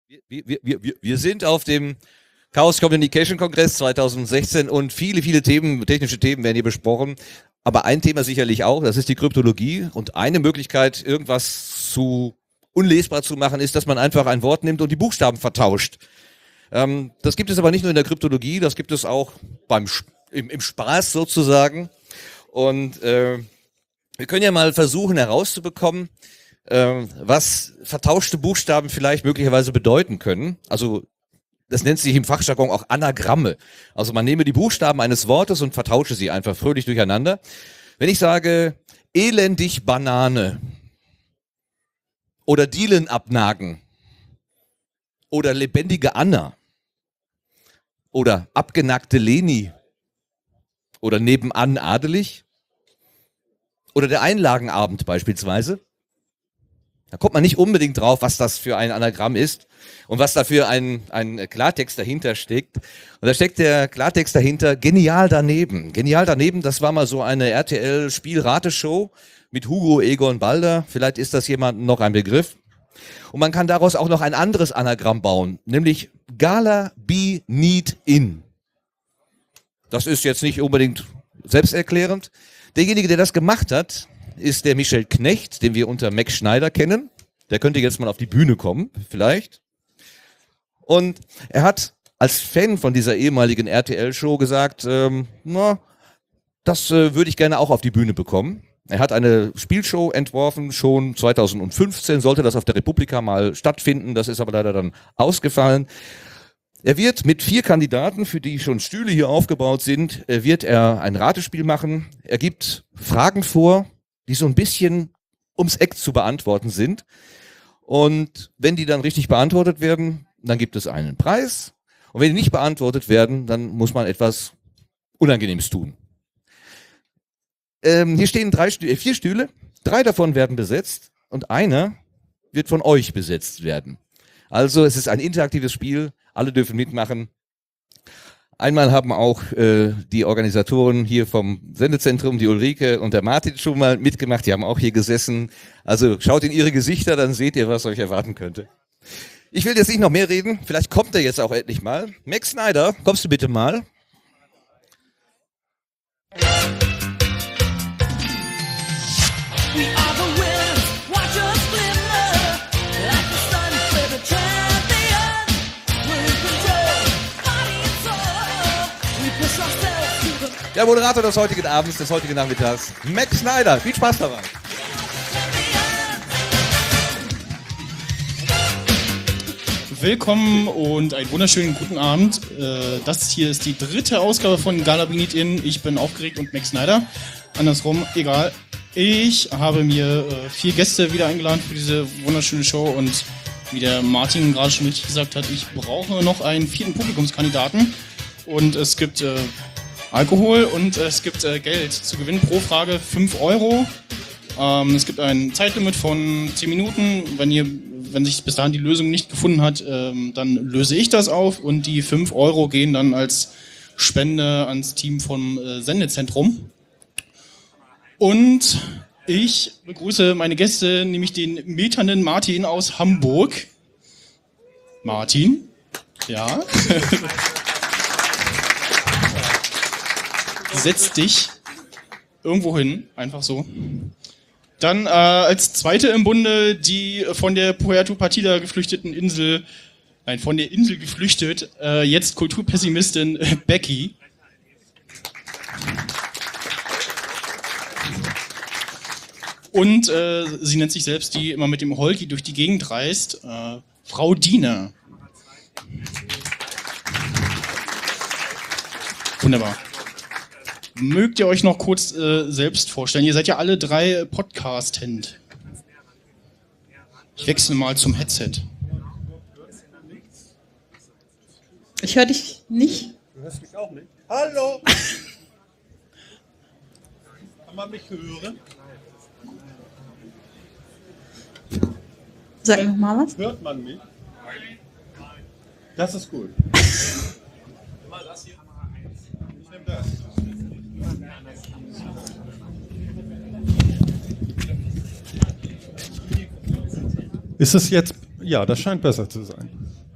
Wir sind auf dem Chaos Communication Kongress 2016 und viele Themen, technische Themen werden hier besprochen. Aber ein Thema sicherlich auch, das ist die Kryptologie. Und eine Möglichkeit, irgendwas unlesbar zu machen, ist, dass man einfach ein Wort nimmt und die Buchstaben vertauscht. Das gibt es aber nicht nur in der Kryptologie, das gibt es auch im Spaß sozusagen. Und wir können ja mal versuchen herauszubekommen, was vertauschte Buchstaben vielleicht möglicherweise bedeuten können. Also das nennt sich im Fachjargon auch Anagramme. Also man nehme die Buchstaben eines Wortes und vertausche sie einfach fröhlich durcheinander. Wenn ich sage elendig Banane oder Dielen abnagen oder lebendige Anna oder abgenagte Leni oder nebenan adelig oder der Einlagenabend beispielsweise, da kommt man nicht unbedingt drauf, was das für ein Anagramm ist und was da für ein Klartext dahinter steckt. Und da steckt der Klartext dahinter, genial daneben. Genial daneben, das war mal so eine RTL-Spielrateshow mit Hugo Egon Balder. Vielleicht ist das jemandem noch ein Begriff. Und man kann daraus auch noch ein anderes Anagramm bauen, nämlich Gala Be Need In. Das ist jetzt nicht unbedingt selbsterklärend. Derjenige, der das gemacht hat, ist der Michel Knecht, den wir unter Max Schneider kennen. Der könnte jetzt mal auf die Bühne kommen, vielleicht. Und er hat als Fan von dieser ehemaligen RTL-Show gesagt, das würde ich gerne auch auf die Bühne bekommen. Er hat eine Spielshow entworfen, schon 2015 sollte das auf der Republika mal stattfinden, das ist aber leider dann ausgefallen. Er wird mit 4 Kandidaten, für die schon Stühle hier aufgebaut sind, wird er ein Ratespiel machen. Er gibt Fragen vor, die so ein bisschen ums Eck zu beantworten sind. Und wenn die dann richtig beantwortet werden, dann gibt es einen Preis. Und wenn die nicht beantwortet werden, dann muss man etwas Unangenehmes tun. Hier stehen 4 Stühle, 3 davon werden besetzt und einer wird von euch besetzt werden. Also es ist ein interaktives Spiel, alle dürfen mitmachen. Einmal haben auch die Organisatoren hier vom Sendezentrum, die Ulrike und der Martin, schon mal mitgemacht. Die haben auch hier gesessen. Also schaut in ihre Gesichter, dann seht ihr, was euch erwarten könnte. Ich will jetzt nicht noch mehr reden. Vielleicht kommt er jetzt auch endlich mal. Max Schneider, kommst du bitte mal? Der Moderator des heutigen Abends, des heutigen Nachmittags, Max Schneider. Viel Spaß dabei. Willkommen und einen wunderschönen guten Abend. Das hier ist die 3. Ausgabe von Gala Be Need In. Ich bin aufgeregt und Max Schneider. Andersrum, egal. Ich habe mir 4 Gäste wieder eingeladen für diese wunderschöne Show und wie der Martin gerade schon richtig gesagt hat, ich brauche noch einen 4. Publikumskandidaten und es gibt Alkohol und es gibt Geld zu gewinnen pro Frage 5 Euro. Es gibt ein Zeitlimit von 10 Minuten. Wenn sich bis dahin die Lösung nicht gefunden hat, dann löse ich das auf und die 5 Euro gehen dann als Spende ans Team vom Sendezentrum. Und ich begrüße meine Gäste, nämlich den meternden Martin aus Hamburg. Martin? Ja. Setz dich irgendwo hin, einfach so. Dann als zweite im Bunde die von der Puerto Partida geflüchteten Insel, von der Insel geflüchtet, jetzt Kulturpessimistin Becky. Und sie nennt sich selbst, die immer mit dem Holgi durch die Gegend reist, Frau Diener. Wunderbar. Mögt ihr euch noch kurz selbst vorstellen? Ihr seid ja alle 3 Podcastend. Ich wechsle mal zum Headset. Ich höre dich nicht. Du hörst mich auch nicht. Hallo! Kann man mich hören? Sag noch mal was. Hört man mich? Das ist gut. Ich nehme das. Ist es jetzt? Ja, das scheint besser zu sein.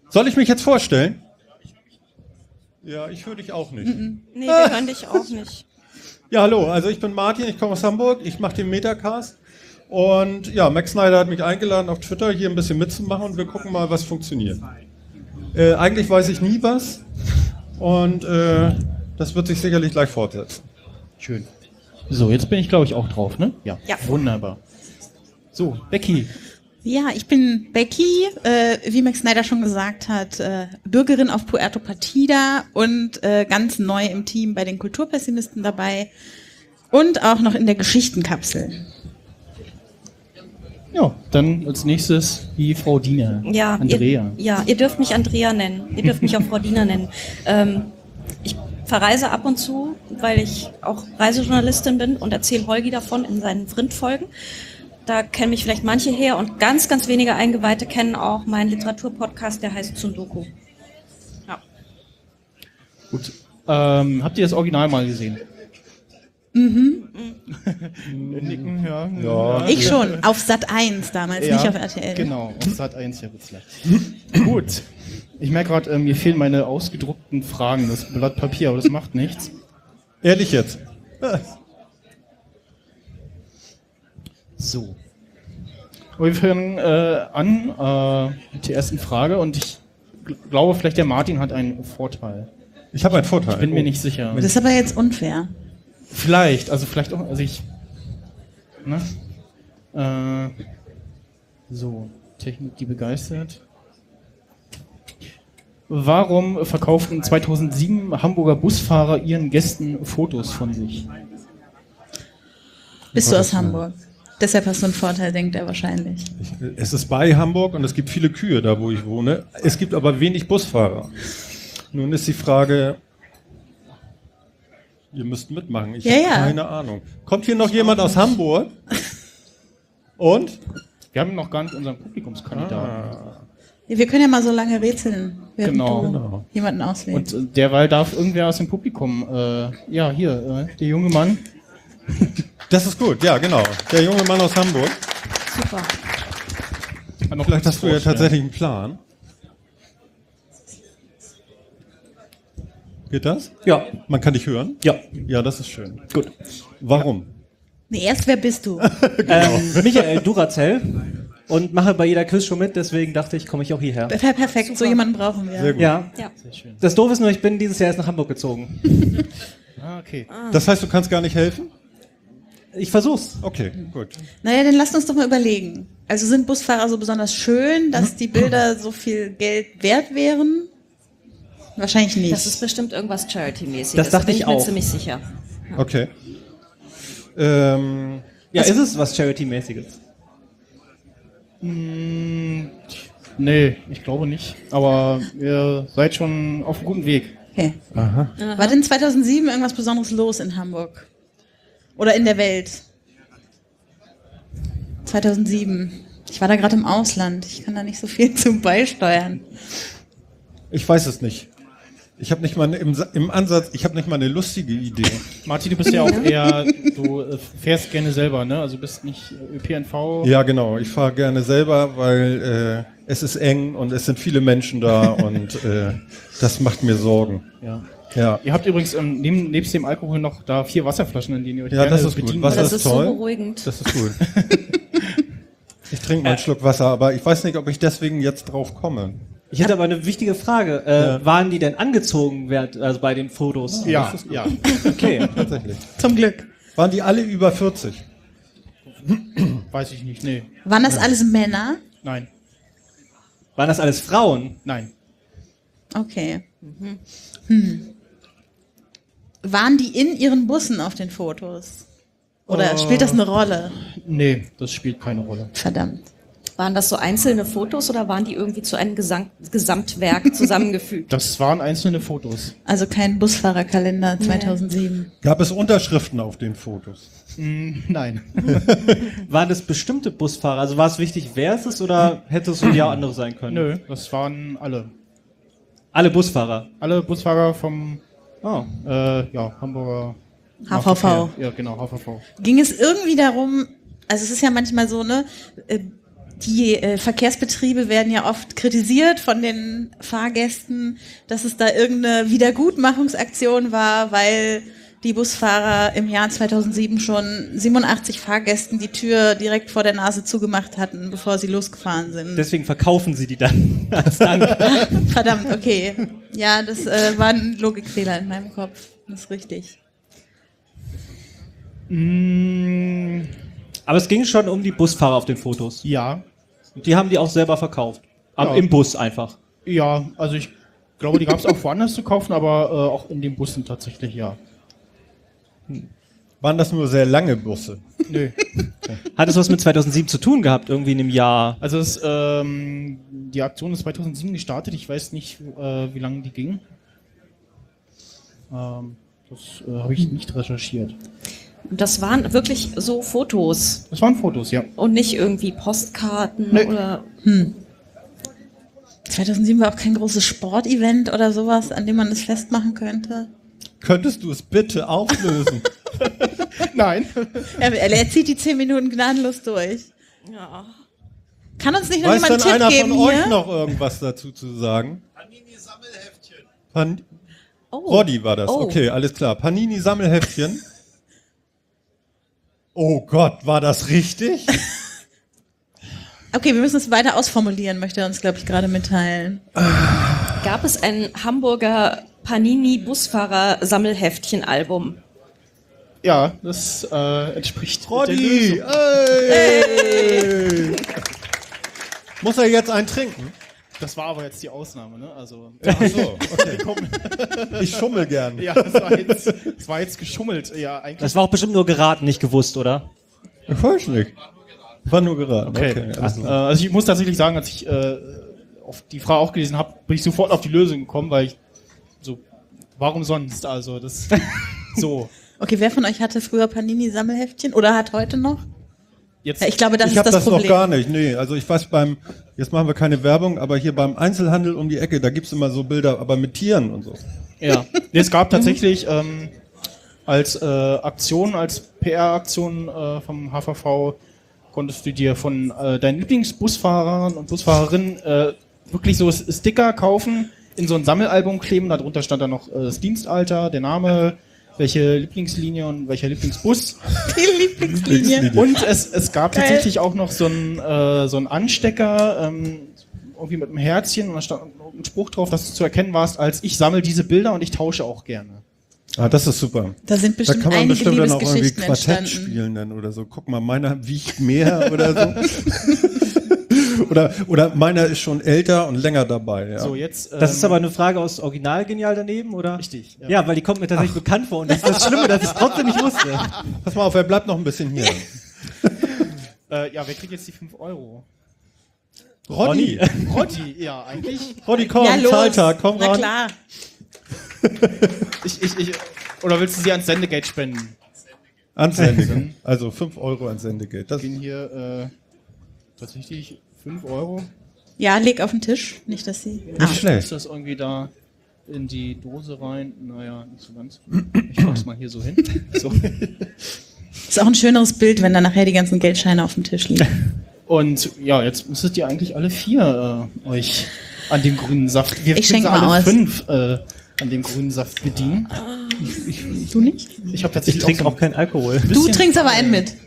Soll ich mich jetzt vorstellen? Ja, ich höre dich auch nicht. Nee, wir hören dich auch nicht. Ja, hallo, also ich bin Martin, ich komme aus Hamburg, ich mache den Metacast. Und ja, Max Snyder hat mich eingeladen auf Twitter, hier ein bisschen mitzumachen und wir gucken mal, was funktioniert. Eigentlich weiß ich nie was und das wird sich sicherlich gleich fortsetzen. Schön. So, jetzt bin ich, glaube ich, auch drauf, ne? Ja. Wunderbar. So, Becky. Ja, ich bin Becky, wie Max Snyder schon gesagt hat, Bürgerin auf Puerto Partida und ganz neu im Team bei den Kulturpessimisten dabei und auch noch in der Geschichtenkapsel. Ja, dann als nächstes die Frau Diener. Ja, Andrea. Ihr dürft mich Andrea nennen. Ihr dürft mich auch Frau Diener nennen. Ich verreise ab und zu, weil ich auch Reisejournalistin bin und erzähle Holgi davon in seinen Vrind-Folgen. Da kennen mich vielleicht manche her und ganz, ganz wenige Eingeweihte kennen auch meinen Literaturpodcast, der heißt Tsundoku. Ja. Gut. Habt ihr das Original mal gesehen? Nicken, ja. Ja. Ich schon, auf Sat 1 damals, Ja, nicht auf RTL. Genau, auf Sat 1, ja, wird's leicht. Gut. Ich merke gerade, mir fehlen meine ausgedruckten Fragen, das Blatt Papier, aber das macht nichts. Ehrlich jetzt. So. Wir fangen an mit der ersten Frage und ich glaube, vielleicht der Martin hat einen Vorteil. Ich habe einen Vorteil. Ich bin mir nicht sicher. Das ist aber jetzt unfair. Vielleicht auch, also ich. Ne? So, Technik, die begeistert. Warum verkauften 2007 Hamburger Busfahrer ihren Gästen Fotos von sich? Bist du aus Hamburg? Deshalb hast du einen Vorteil, denkt er wahrscheinlich. Es ist bei Hamburg und es gibt viele Kühe da, wo ich wohne. Es gibt aber wenig Busfahrer. Nun ist die Frage, ihr müsst mitmachen. Ich habe keine Ahnung. Kommt hier noch jemand aus Hamburg? Und? Wir haben noch gar nicht unseren Publikumskandidaten. Wir können ja mal so lange rätseln, während Genau. du jemanden auswählst. Und derweil darf irgendwer aus dem Publikum, der junge Mann. Das ist gut, ja genau. Der junge Mann aus Hamburg. Super. Vielleicht hast du ja tatsächlich einen Plan. Geht das? Ja. Man kann dich hören? Ja. Ja, das ist schön. Gut. Warum? Nee, erst, wer bist du? Michael Duracell und mache bei jeder Quizshow mit, deswegen dachte ich, komme ich auch hierher. Perfekt, so jemanden brauchen wir. Sehr gut. Ja. Ja. Sehr schön. Das Doofe ist nur, ich bin dieses Jahr erst nach Hamburg gezogen. Okay. Das heißt, du kannst gar nicht helfen? Ich versuch's. Okay, gut. Naja, dann lasst uns doch mal überlegen. Also sind Busfahrer so besonders schön, dass die Bilder so viel Geld wert wären? Wahrscheinlich nicht. Das ist bestimmt irgendwas Charity-mäßiges. Das dachte bin ich ich mir auch. ziemlich sicher. Okay. Ja, ist es was Charity-mäßiges? Nee, ich glaube nicht. Aber ihr seid schon auf einem guten Weg. Okay. War denn 2007 irgendwas Besonderes los in Hamburg? Oder in der Welt? 2007. Ich war da gerade im Ausland. Ich kann da nicht so viel zu beisteuern. Ich weiß es nicht. Ich habe nicht mal im Ansatz, ich habe nicht mal eine lustige Idee. Martin, du bist ja auch eher, du fährst gerne selber, ne? Also bist nicht ÖPNV. Ja, genau. Ich fahre gerne selber, weil es ist eng und es sind viele Menschen da und das macht mir Sorgen. Ja. Ja, Ihr habt übrigens nebst dem Alkohol noch da 4 Wasserflaschen, in denen ihr euch ja, gerne das ist gut. bedienen Wasser Das ist ist so toll. beruhigend. Das ist gut. Ich trinke mal einen Schluck Wasser, aber ich weiß nicht, ob ich deswegen jetzt drauf komme. Ich hätte aber eine wichtige Frage. Waren die denn angezogen also bei den Fotos? Ja, ja. Okay. Tatsächlich. Zum Glück. Waren die alle über 40? Weiß ich nicht, nee. Waren das alles Männer? Nein, Waren das alles Frauen? nein. Okay. Waren die in ihren Bussen auf den Fotos? Oder spielt das eine Rolle? Nee, das spielt keine Rolle. Verdammt. Waren das so einzelne Fotos oder waren die irgendwie zu einem Gesamtwerk zusammengefügt? Das waren einzelne Fotos. Also kein Busfahrerkalender 2007. Gab es Unterschriften auf den Fotos? Nein. Waren das bestimmte Busfahrer? Also war es wichtig, wer es ist, oder hätte es ja andere sein können? Nö, das waren alle. Alle Busfahrer. Alle Busfahrer vom Oh. Hamburger HVV. Ja, genau, HVV. Ging es irgendwie darum, also es ist ja manchmal so, ne, Die Verkehrsbetriebe werden ja oft kritisiert von den Fahrgästen, dass es da irgendeine Wiedergutmachungsaktion war, weil die Busfahrer im Jahr 2007 schon 87 Fahrgästen die Tür direkt vor der Nase zugemacht hatten, bevor sie losgefahren sind. Deswegen verkaufen sie die dann als Dank. Verdammt, okay. Ja, das war ein Logikfehler in meinem Kopf. Das ist richtig. Aber es ging schon um die Busfahrer auf den Fotos. Ja. Die haben die auch selber verkauft. Ja. Im Bus einfach. Ja, also ich glaube, die gab es auch woanders zu kaufen, aber auch in den Bussen tatsächlich, ja. Waren das nur sehr lange Busse? Nö. Hat es was mit 2007 zu tun gehabt, irgendwie in einem Jahr? Also die Aktion ist 2007 gestartet, ich weiß nicht, wie lange die ging. Das habe ich nicht recherchiert. Und das waren wirklich so Fotos Das waren Fotos, ja. und nicht irgendwie Postkarten Nee. oder... 2007 war auch kein großes Sportevent oder sowas, an dem man das festmachen könnte. Könntest du es bitte auflösen? Nein. Er zieht die 10 Minuten gnadenlos durch. Ja. Kann uns nicht noch Weiß jemand denn einen einer Tipp von geben euch hier? noch irgendwas dazu zu sagen? Panini-Sammelheftchen. Oh. Roddy war das, Oh. okay, alles klar. Panini-Sammelheftchen. Oh Gott, war das richtig? Okay, wir müssen es weiter ausformulieren, möchte er uns, glaube ich, gerade mitteilen. Gab es ein Hamburger Panini-Busfahrer-Sammelheftchen-Album? Ja, das entspricht der Roddy! Lösung. Ey. Muss er jetzt einen trinken? Das war aber jetzt die Ausnahme, ne? Also, Ach so, okay. Ich schummel gern. ja, das war jetzt geschummelt. Ja, eigentlich. Das war auch bestimmt nur geraten, nicht gewusst, oder? Ich weiß nicht. War nur geraten. Okay. alles klar. Also ich muss tatsächlich sagen, als ich auf die Frage auch gelesen habe, bin ich sofort auf die Lösung gekommen, weil ich so, warum sonst? Also das so. Okay, wer von euch hatte früher Panini-Sammelheftchen oder hat heute noch? Jetzt Ja, ich glaube, das Ich ist habe das das noch Problem. gar nicht. Nee, also ich weiß jetzt machen wir keine Werbung, aber hier beim Einzelhandel um die Ecke, da gibt's immer so Bilder, aber mit Tieren und so. ja. Nee, es gab tatsächlich als Aktion, als PR-Aktion vom HVV konntest du dir von deinen Lieblingsbusfahrern und Busfahrerinnen wirklich so Sticker kaufen, in so ein Sammelalbum kleben, darunter stand dann noch das Dienstalter, der Name, welche Lieblingslinie und welcher Lieblingsbus. Die Lieblingslinie. Und es gab Geil. tatsächlich auch noch so einen Anstecker, irgendwie mit einem Herzchen, und da stand ein Spruch drauf, dass du zu erkennen warst, als ich sammle diese Bilder und ich tausche auch gerne. Ah, das ist super. Da sind Da bestimmt kann man einige bestimmt dann auch irgendwie Liebesgeschichten Quartett entstanden. spielen dann oder so. Guck mal, meiner wiegt mehr oder so. oder meiner ist schon älter und länger dabei. Ja. So, jetzt. Das ist aber eine Frage aus Original genial daneben, oder? Richtig. Ja, weil die kommt mir tatsächlich bekannt vor und das ist das Schlimme, dass ich es trotzdem nicht wusste. Pass mal auf, er bleibt noch ein bisschen hier. Ja, wer kriegt jetzt die 5 Euro? Roddy, Roddy, ja, eigentlich. Roddy, komm, Ja, los. Zahltag, komm Na ran. klar. Oder willst du sie ans Sendegate spenden? Ans Sendegeld. Also 5 Euro ans Sendegeld. Das Gehen hier tatsächlich 5 Euro. Ja, leg auf den Tisch. Nicht, dass sie. nicht Ist schlecht. das irgendwie da in die Dose rein? Naja, nicht so ganz. Ich mach's mal hier so hin. So. Ist auch ein schöneres Bild, wenn da nachher die ganzen Geldscheine auf dem Tisch liegen. Und ja, jetzt müsstet ihr eigentlich alle 4 euch an dem grünen Saft. Wir Ich können schenk sie mal alle aus. 5 an dem grünen Saft bedienen. Du nicht? Ich habe Ich tatsächlich trinke so auch keinen Alkohol. Du trinkst aber einen mit.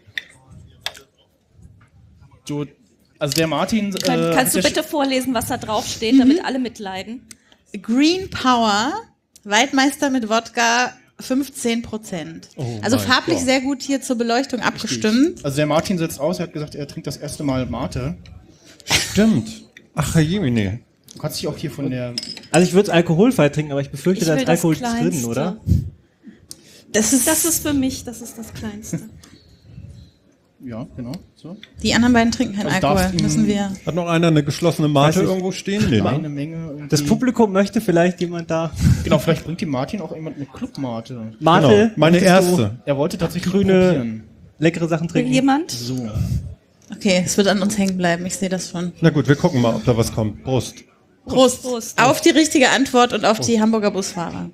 also der Martin. Kannst du hat ja bitte vorlesen, was da drauf steht, damit alle mitleiden? Green Power, Waldmeister mit Wodka, 15%. Also mein farblich Gott. sehr gut hier zur Beleuchtung abgestimmt. Also der Martin setzt aus, er hat gesagt, er trinkt das erste Mal Mate. Stimmt. Ach, Herr Jemine. Du kannst dich auch hier von der. Also ich würde es alkoholfrei trinken, aber ich befürchte, Ich da will ist das Alkohol Kleinste. drin, oder? Das ist, Das ist für mich, das ist das Kleinste. Ja, genau. So. die anderen beiden trinken keinen Also Alkohol, darfst du- müssen wir. Hat noch einer eine geschlossene Mate Weiß ich. irgendwo stehen? Nee, Eine ne? Menge. Irgendwie. Das Publikum möchte vielleicht jemand da. Genau, vielleicht bringt die Martin auch jemand mit Clubmate. Mate, Genau, meine möchtest du erste. Er wollte tatsächlich Grüne- probieren. leckere Sachen Will trinken. jemand? So. Okay, es wird an uns hängen bleiben, ich sehe das schon. Na gut, wir gucken mal, ob da was kommt. Prost. Prost. Prost. Auf die richtige Antwort und auf die Hamburger Busfahrer.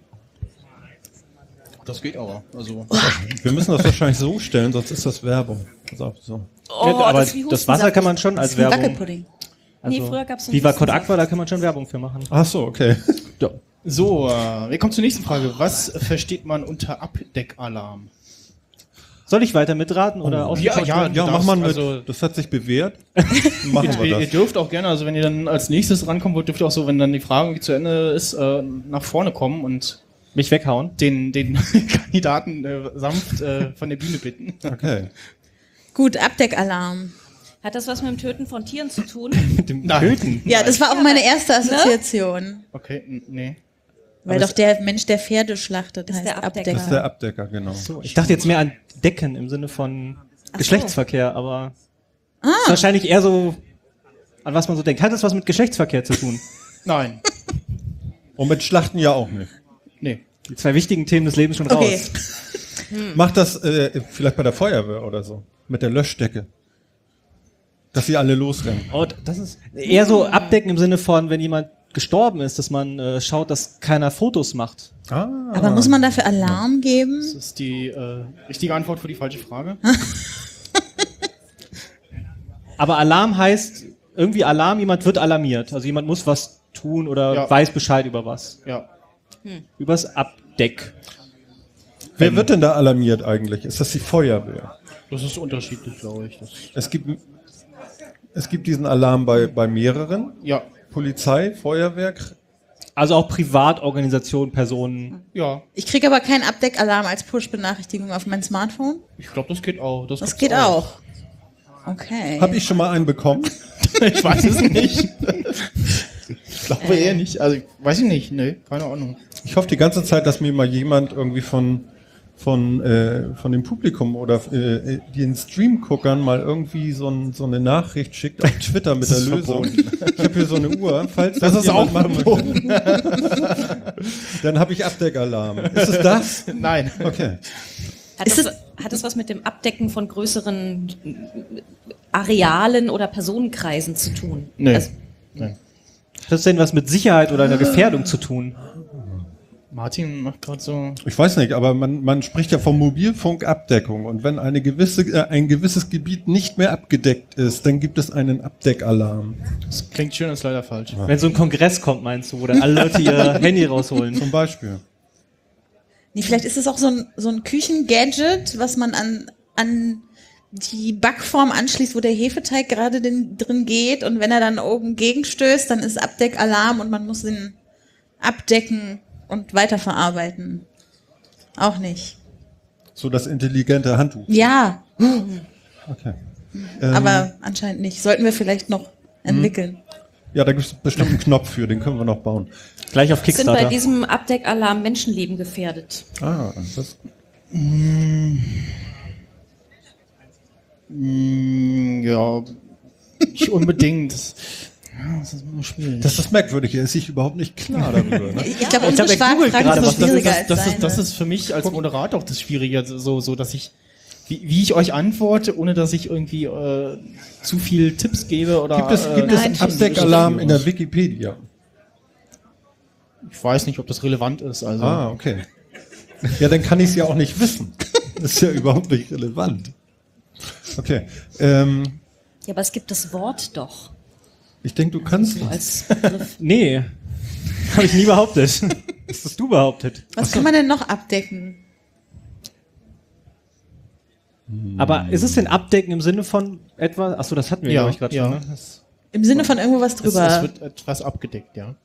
Das geht aber. Also. Wir müssen das wahrscheinlich so stellen, sonst ist das Werbung. Pass auf, so. aber das ist wie das Wasser kann man schon als Werbung. Wackelpudding. Nee, früher gab's so Viva einen Cod Hustensaft. Aqua, da kann man schon Werbung für machen. Ach so, okay. Ja. So, wir kommen zur nächsten Frage. Was versteht man unter Abdeckalarm? Soll ich weiter mitraten oder ausgetauscht werden? Du Ja, mach darfst, mal mit. also- Das hat sich bewährt. Machen wir Ihr das. dürft auch gerne, also wenn ihr dann als nächstes rankommen wollt, dürft ihr auch so, wenn dann die Frage irgendwie zu Ende ist, nach vorne kommen und Mich weghauen? den Kandidaten sanft von der Bühne bitten. Okay. Gut, Abdeckalarm. Hat das was mit dem Töten von Tieren zu tun? Mit dem Nein. Töten? Ja, das war auch meine erste Assoziation. Okay, nee. Weil doch der Mensch, der Pferde schlachtet, ist heißt der Abdecker. Abdecker. Das ist der Abdecker, genau. Ich dachte jetzt mehr an Decken im Sinne von so. Geschlechtsverkehr, aber ist wahrscheinlich eher so, an was man so denkt. Hat das was mit Geschlechtsverkehr zu tun? Nein. Und mit Schlachten ja auch nicht. Nee. Die zwei wichtigen Themen des Lebens schon Okay. raus. Macht das vielleicht bei der Feuerwehr oder so. Mit der Löschdecke. Dass sie alle losrennen. Oh, das ist eher so abdecken im Sinne von, wenn jemand gestorben ist, dass man schaut, dass keiner Fotos macht. Ah. Aber muss man dafür Alarm geben? Das ist die richtige Antwort für die falsche Frage. Aber Alarm heißt irgendwie Alarm, jemand wird alarmiert. Also jemand muss was tun oder Ja. weiß Bescheid über was. Ja. Übers Abdeck. Wer wird denn da alarmiert eigentlich? Ist das die Feuerwehr? Das ist unterschiedlich, glaube ich. Es gibt diesen Alarm bei mehreren. Ja. Polizei, Feuerwehr. Also auch Privatorganisationen, Personen. Ja. Ich kriege aber keinen Abdeckalarm als Push-Benachrichtigung auf mein Smartphone. Ich glaube, das geht auch. Das gibt's geht auch. Okay. Habe ich schon mal einen bekommen? Ich weiß es nicht. Ich glaube eher nicht. Also, weiß ich nicht. Nee, keine Ahnung. Ich hoffe die ganze Zeit, dass mir mal jemand irgendwie von dem Publikum oder den Stream-Guckern mal irgendwie so eine Nachricht schickt auf Twitter mit der Lösung. Ich habe hier so eine Uhr, falls Das ist jemand auch machen möchte. Dann habe ich Abdeckalarm. Ist es das? Nein. Okay. Hat das was mit dem Abdecken von größeren Arealen oder Personenkreisen zu tun? Nee. Also, Nee. Hat das denn was mit Sicherheit oder einer Gefährdung zu tun? Martin macht gerade so. Ich weiß nicht, aber man spricht ja von Mobilfunkabdeckung und wenn ein gewisses Gebiet nicht mehr abgedeckt ist, dann gibt es einen Abdeckalarm. Das klingt schön, ist leider falsch. Wenn so ein Kongress kommt, meinst du, wo dann alle Leute ihr Handy rausholen? Zum Beispiel. Nee, vielleicht ist es auch so ein Küchengadget, was man an die Backform anschließt, wo der Hefeteig gerade drin geht und wenn er dann oben gegenstößt, dann ist Abdeckalarm und man muss ihn abdecken und weiterverarbeiten. Auch nicht. So das intelligente Handtuch. Ja, Okay. aber anscheinend nicht. Sollten wir vielleicht noch entwickeln. Ja, da gibt es bestimmt einen Knopf für, den können wir noch bauen. Gleich auf sind bei Kickstarter. diesem Abdeckalarm Menschenleben gefährdet? Ah, das Ja. Nicht unbedingt. Ja, das ist immer schwierig. Das ist merkwürdig, er ist sich überhaupt nicht klar darüber. Ne? Ich glaube, Ich unsere hab ja Fragen googelt gerade, sind was das schwieriger als das deine. ist für mich als Moderator auch das Schwierige, so dass ich, wie ich euch antworte, ohne dass ich irgendwie zu viel Tipps gebe oder. Gibt es Nein. Abdeckalarm in der Wikipedia? Ich weiß nicht, ob das relevant ist. Also. Ah, okay. Ja, dann kann ich es ja auch nicht wissen. Das ist ja überhaupt nicht relevant. Okay. Ja, aber es gibt das Wort doch Ich denke, du kannst das. als Begriff. Nee, habe ich nie behauptet. Das hast du behauptet. Was kann man denn noch abdecken? Aber ist es denn Abdecken im Sinne von etwa? Achso, das hatten wir, Ja, glaube ich, gerade ja. schon. Ne? Das, Im Sinne von irgendwo was Es drüber. wird etwas abgedeckt, ja.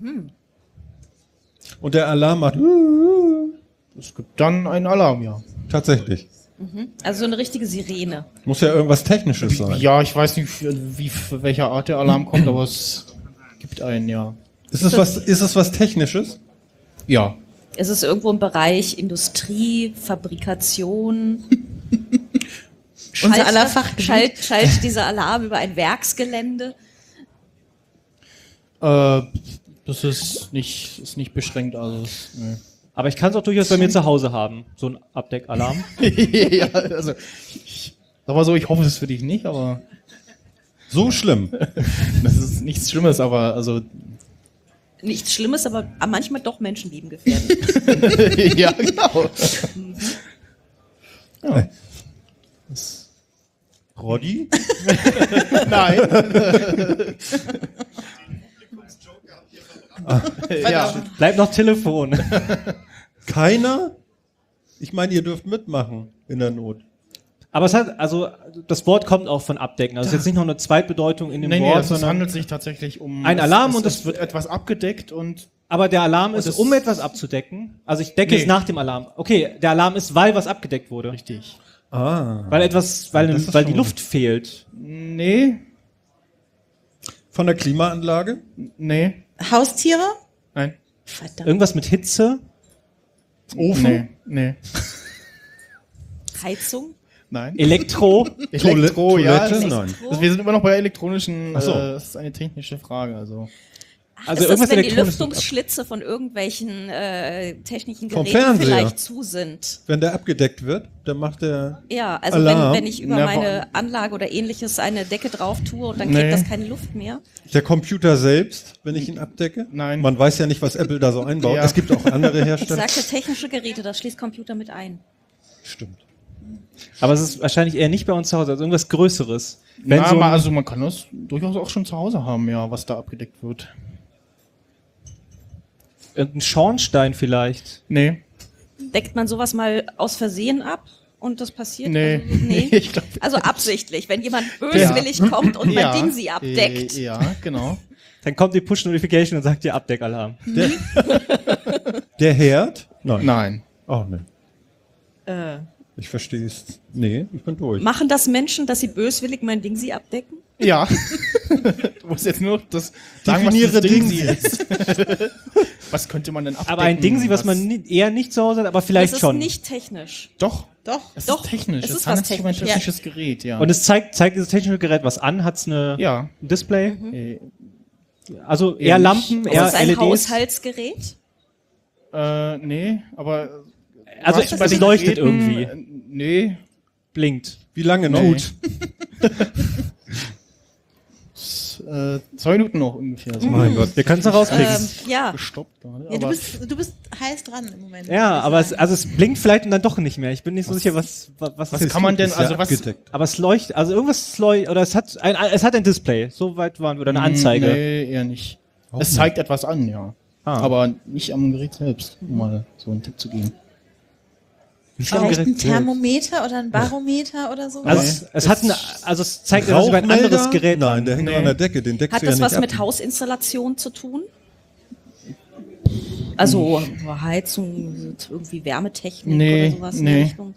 Und der Alarm macht Es gibt dann einen Alarm, ja. tatsächlich. Also so eine richtige Sirene. Muss ja irgendwas Technisches sein. Ja, ich weiß nicht, welcher Art der Alarm kommt, aber es gibt einen, ja. Ist es was Technisches? Ja. Es ist irgendwo im Bereich Industrie, Fabrikation. Unser aller Fachgebiet. Schallt dieser Alarm über ein Werksgelände. Das ist nicht beschränkt, also. Nee. aber ich kann es auch durchaus bei mir zu Hause haben, so ein Abdeckalarm. Ja, also. Sag mal so, ich hoffe es für dich nicht, aber. So schlimm. Das ist nichts Schlimmes, aber also. Nichts Schlimmes, aber manchmal doch Menschenleben gefährdet. Ja, genau. Ja. Roddy? Nein. Ja. Bleibt noch Telefon. Keiner? Ich meine, ihr dürft mitmachen in der Not. Aber es hat, also das Wort kommt auch von Abdecken. Also es ist jetzt nicht noch eine Zweitbedeutung in dem Nee, Wort, es sondern handelt sich tatsächlich um ein Alarm und es wird etwas abgedeckt und aber der Alarm ist, das- um etwas abzudecken. Also ich decke Nee. es nach dem Alarm. Okay, der Alarm ist, weil was abgedeckt wurde. richtig. Ah. Weil etwas, weil Das ist die schon- Luft fehlt. Nee, Von der Klimaanlage? nee, Haustiere? nein. Verdammt. Irgendwas mit Hitze. Ofen? Nee, Heizung? nein. Elektro. Elektro, ja. Toilette? es ist- Nein. Also wir sind immer noch bei elektronischen, Ach so. das ist eine technische Frage, also. Also ist irgendwas das, wenn die Elektronisches. Lüftungsschlitze von irgendwelchen technischen Vom Geräten Fernseher. vielleicht zu sind? Wenn der abgedeckt wird, dann macht der... Ja, also Alarm? wenn ich über Na, meine Anlage oder ähnliches eine Decke drauf tue und dann Nee. kriegt das keine Luft mehr. Der Computer selbst, wenn ich ihn abdecke? Nein. Man weiß ja nicht, was Apple da so einbaut. Ja. Es gibt auch andere Ich Hersteller. sagte technische Geräte, das schließt Computer mit ein. Stimmt. Aber es ist wahrscheinlich eher nicht bei uns zu Hause, also irgendwas Größeres. Wenn Na, so ein- also man kann das durchaus auch schon zu Hause haben, ja, was da abgedeckt wird. irgendein Schornstein vielleicht. Nee. Deckt man sowas mal aus Versehen ab und das passiert? Nee. Also, nee. Ich glaub, Also absichtlich, wenn jemand böswillig kommt und mein Ding sie abdeckt. Ja, genau. Dann kommt die Push-Notification und sagt dir Abdeckalarm. Der Herd? Nein. Nein. Oh, nee. Ich verstehe es. Nee, ich bin durch. Machen das Menschen, dass sie böswillig mein Ding sie abdecken? Ja. Du musst jetzt nur das sagen, was Definiere das Ding Dingsi. ist. Was könnte man denn abdecken? Aber ein Ding, was man eher nicht zu Hause hat, aber vielleicht das ist schon. nicht technisch. Doch. Doch. Es Doch, ist technisch. es ist Es handelt was sich um ein Technisches. technisches Gerät, ja. Und es zeigt dieses technische Gerät was an? Hat's ein ja. Display? Äh, Also Eher eher nicht. Lampen, Ist eher es ein LEDs? Haushaltsgerät? nee, aber. Also was es bei den leuchtet Geräten, irgendwie. Nee. Blinkt. Wie lange noch? Gut. 2 Minuten noch ungefähr. So. Mein Gott. Wir können es noch rauskriegen. Ja. Gestoppt gerade. Ja, aber du bist heiß dran im Moment. Ja, würde ich aber sagen. es blinkt vielleicht und dann doch nicht mehr. Ich bin nicht so sicher, was was kann man denn, Ist ja also was. abgedeckt. Aber es leuchtet, also irgendwas leuchtet, oder es hat ein Display. So weit waren wir, oder eine Anzeige. Nee, eher nicht. Auch Es nicht. zeigt etwas an, ja. Ah. Aber nicht am Gerät selbst, um mal so einen Tipp zu geben. Nicht am Vielleicht ein Gerät selbst. Thermometer oder ein Barometer oder so? Also es zeigt etwas über ein anderes Rauchmelder? Gerät Nein, an. der hängt Nee. an der Decke. Den deckst Hat du ja das nicht was ab. mit Hausinstallation zu tun? Also Heizung, irgendwie Wärmetechnik Nee, oder sowas in der nee. Richtung?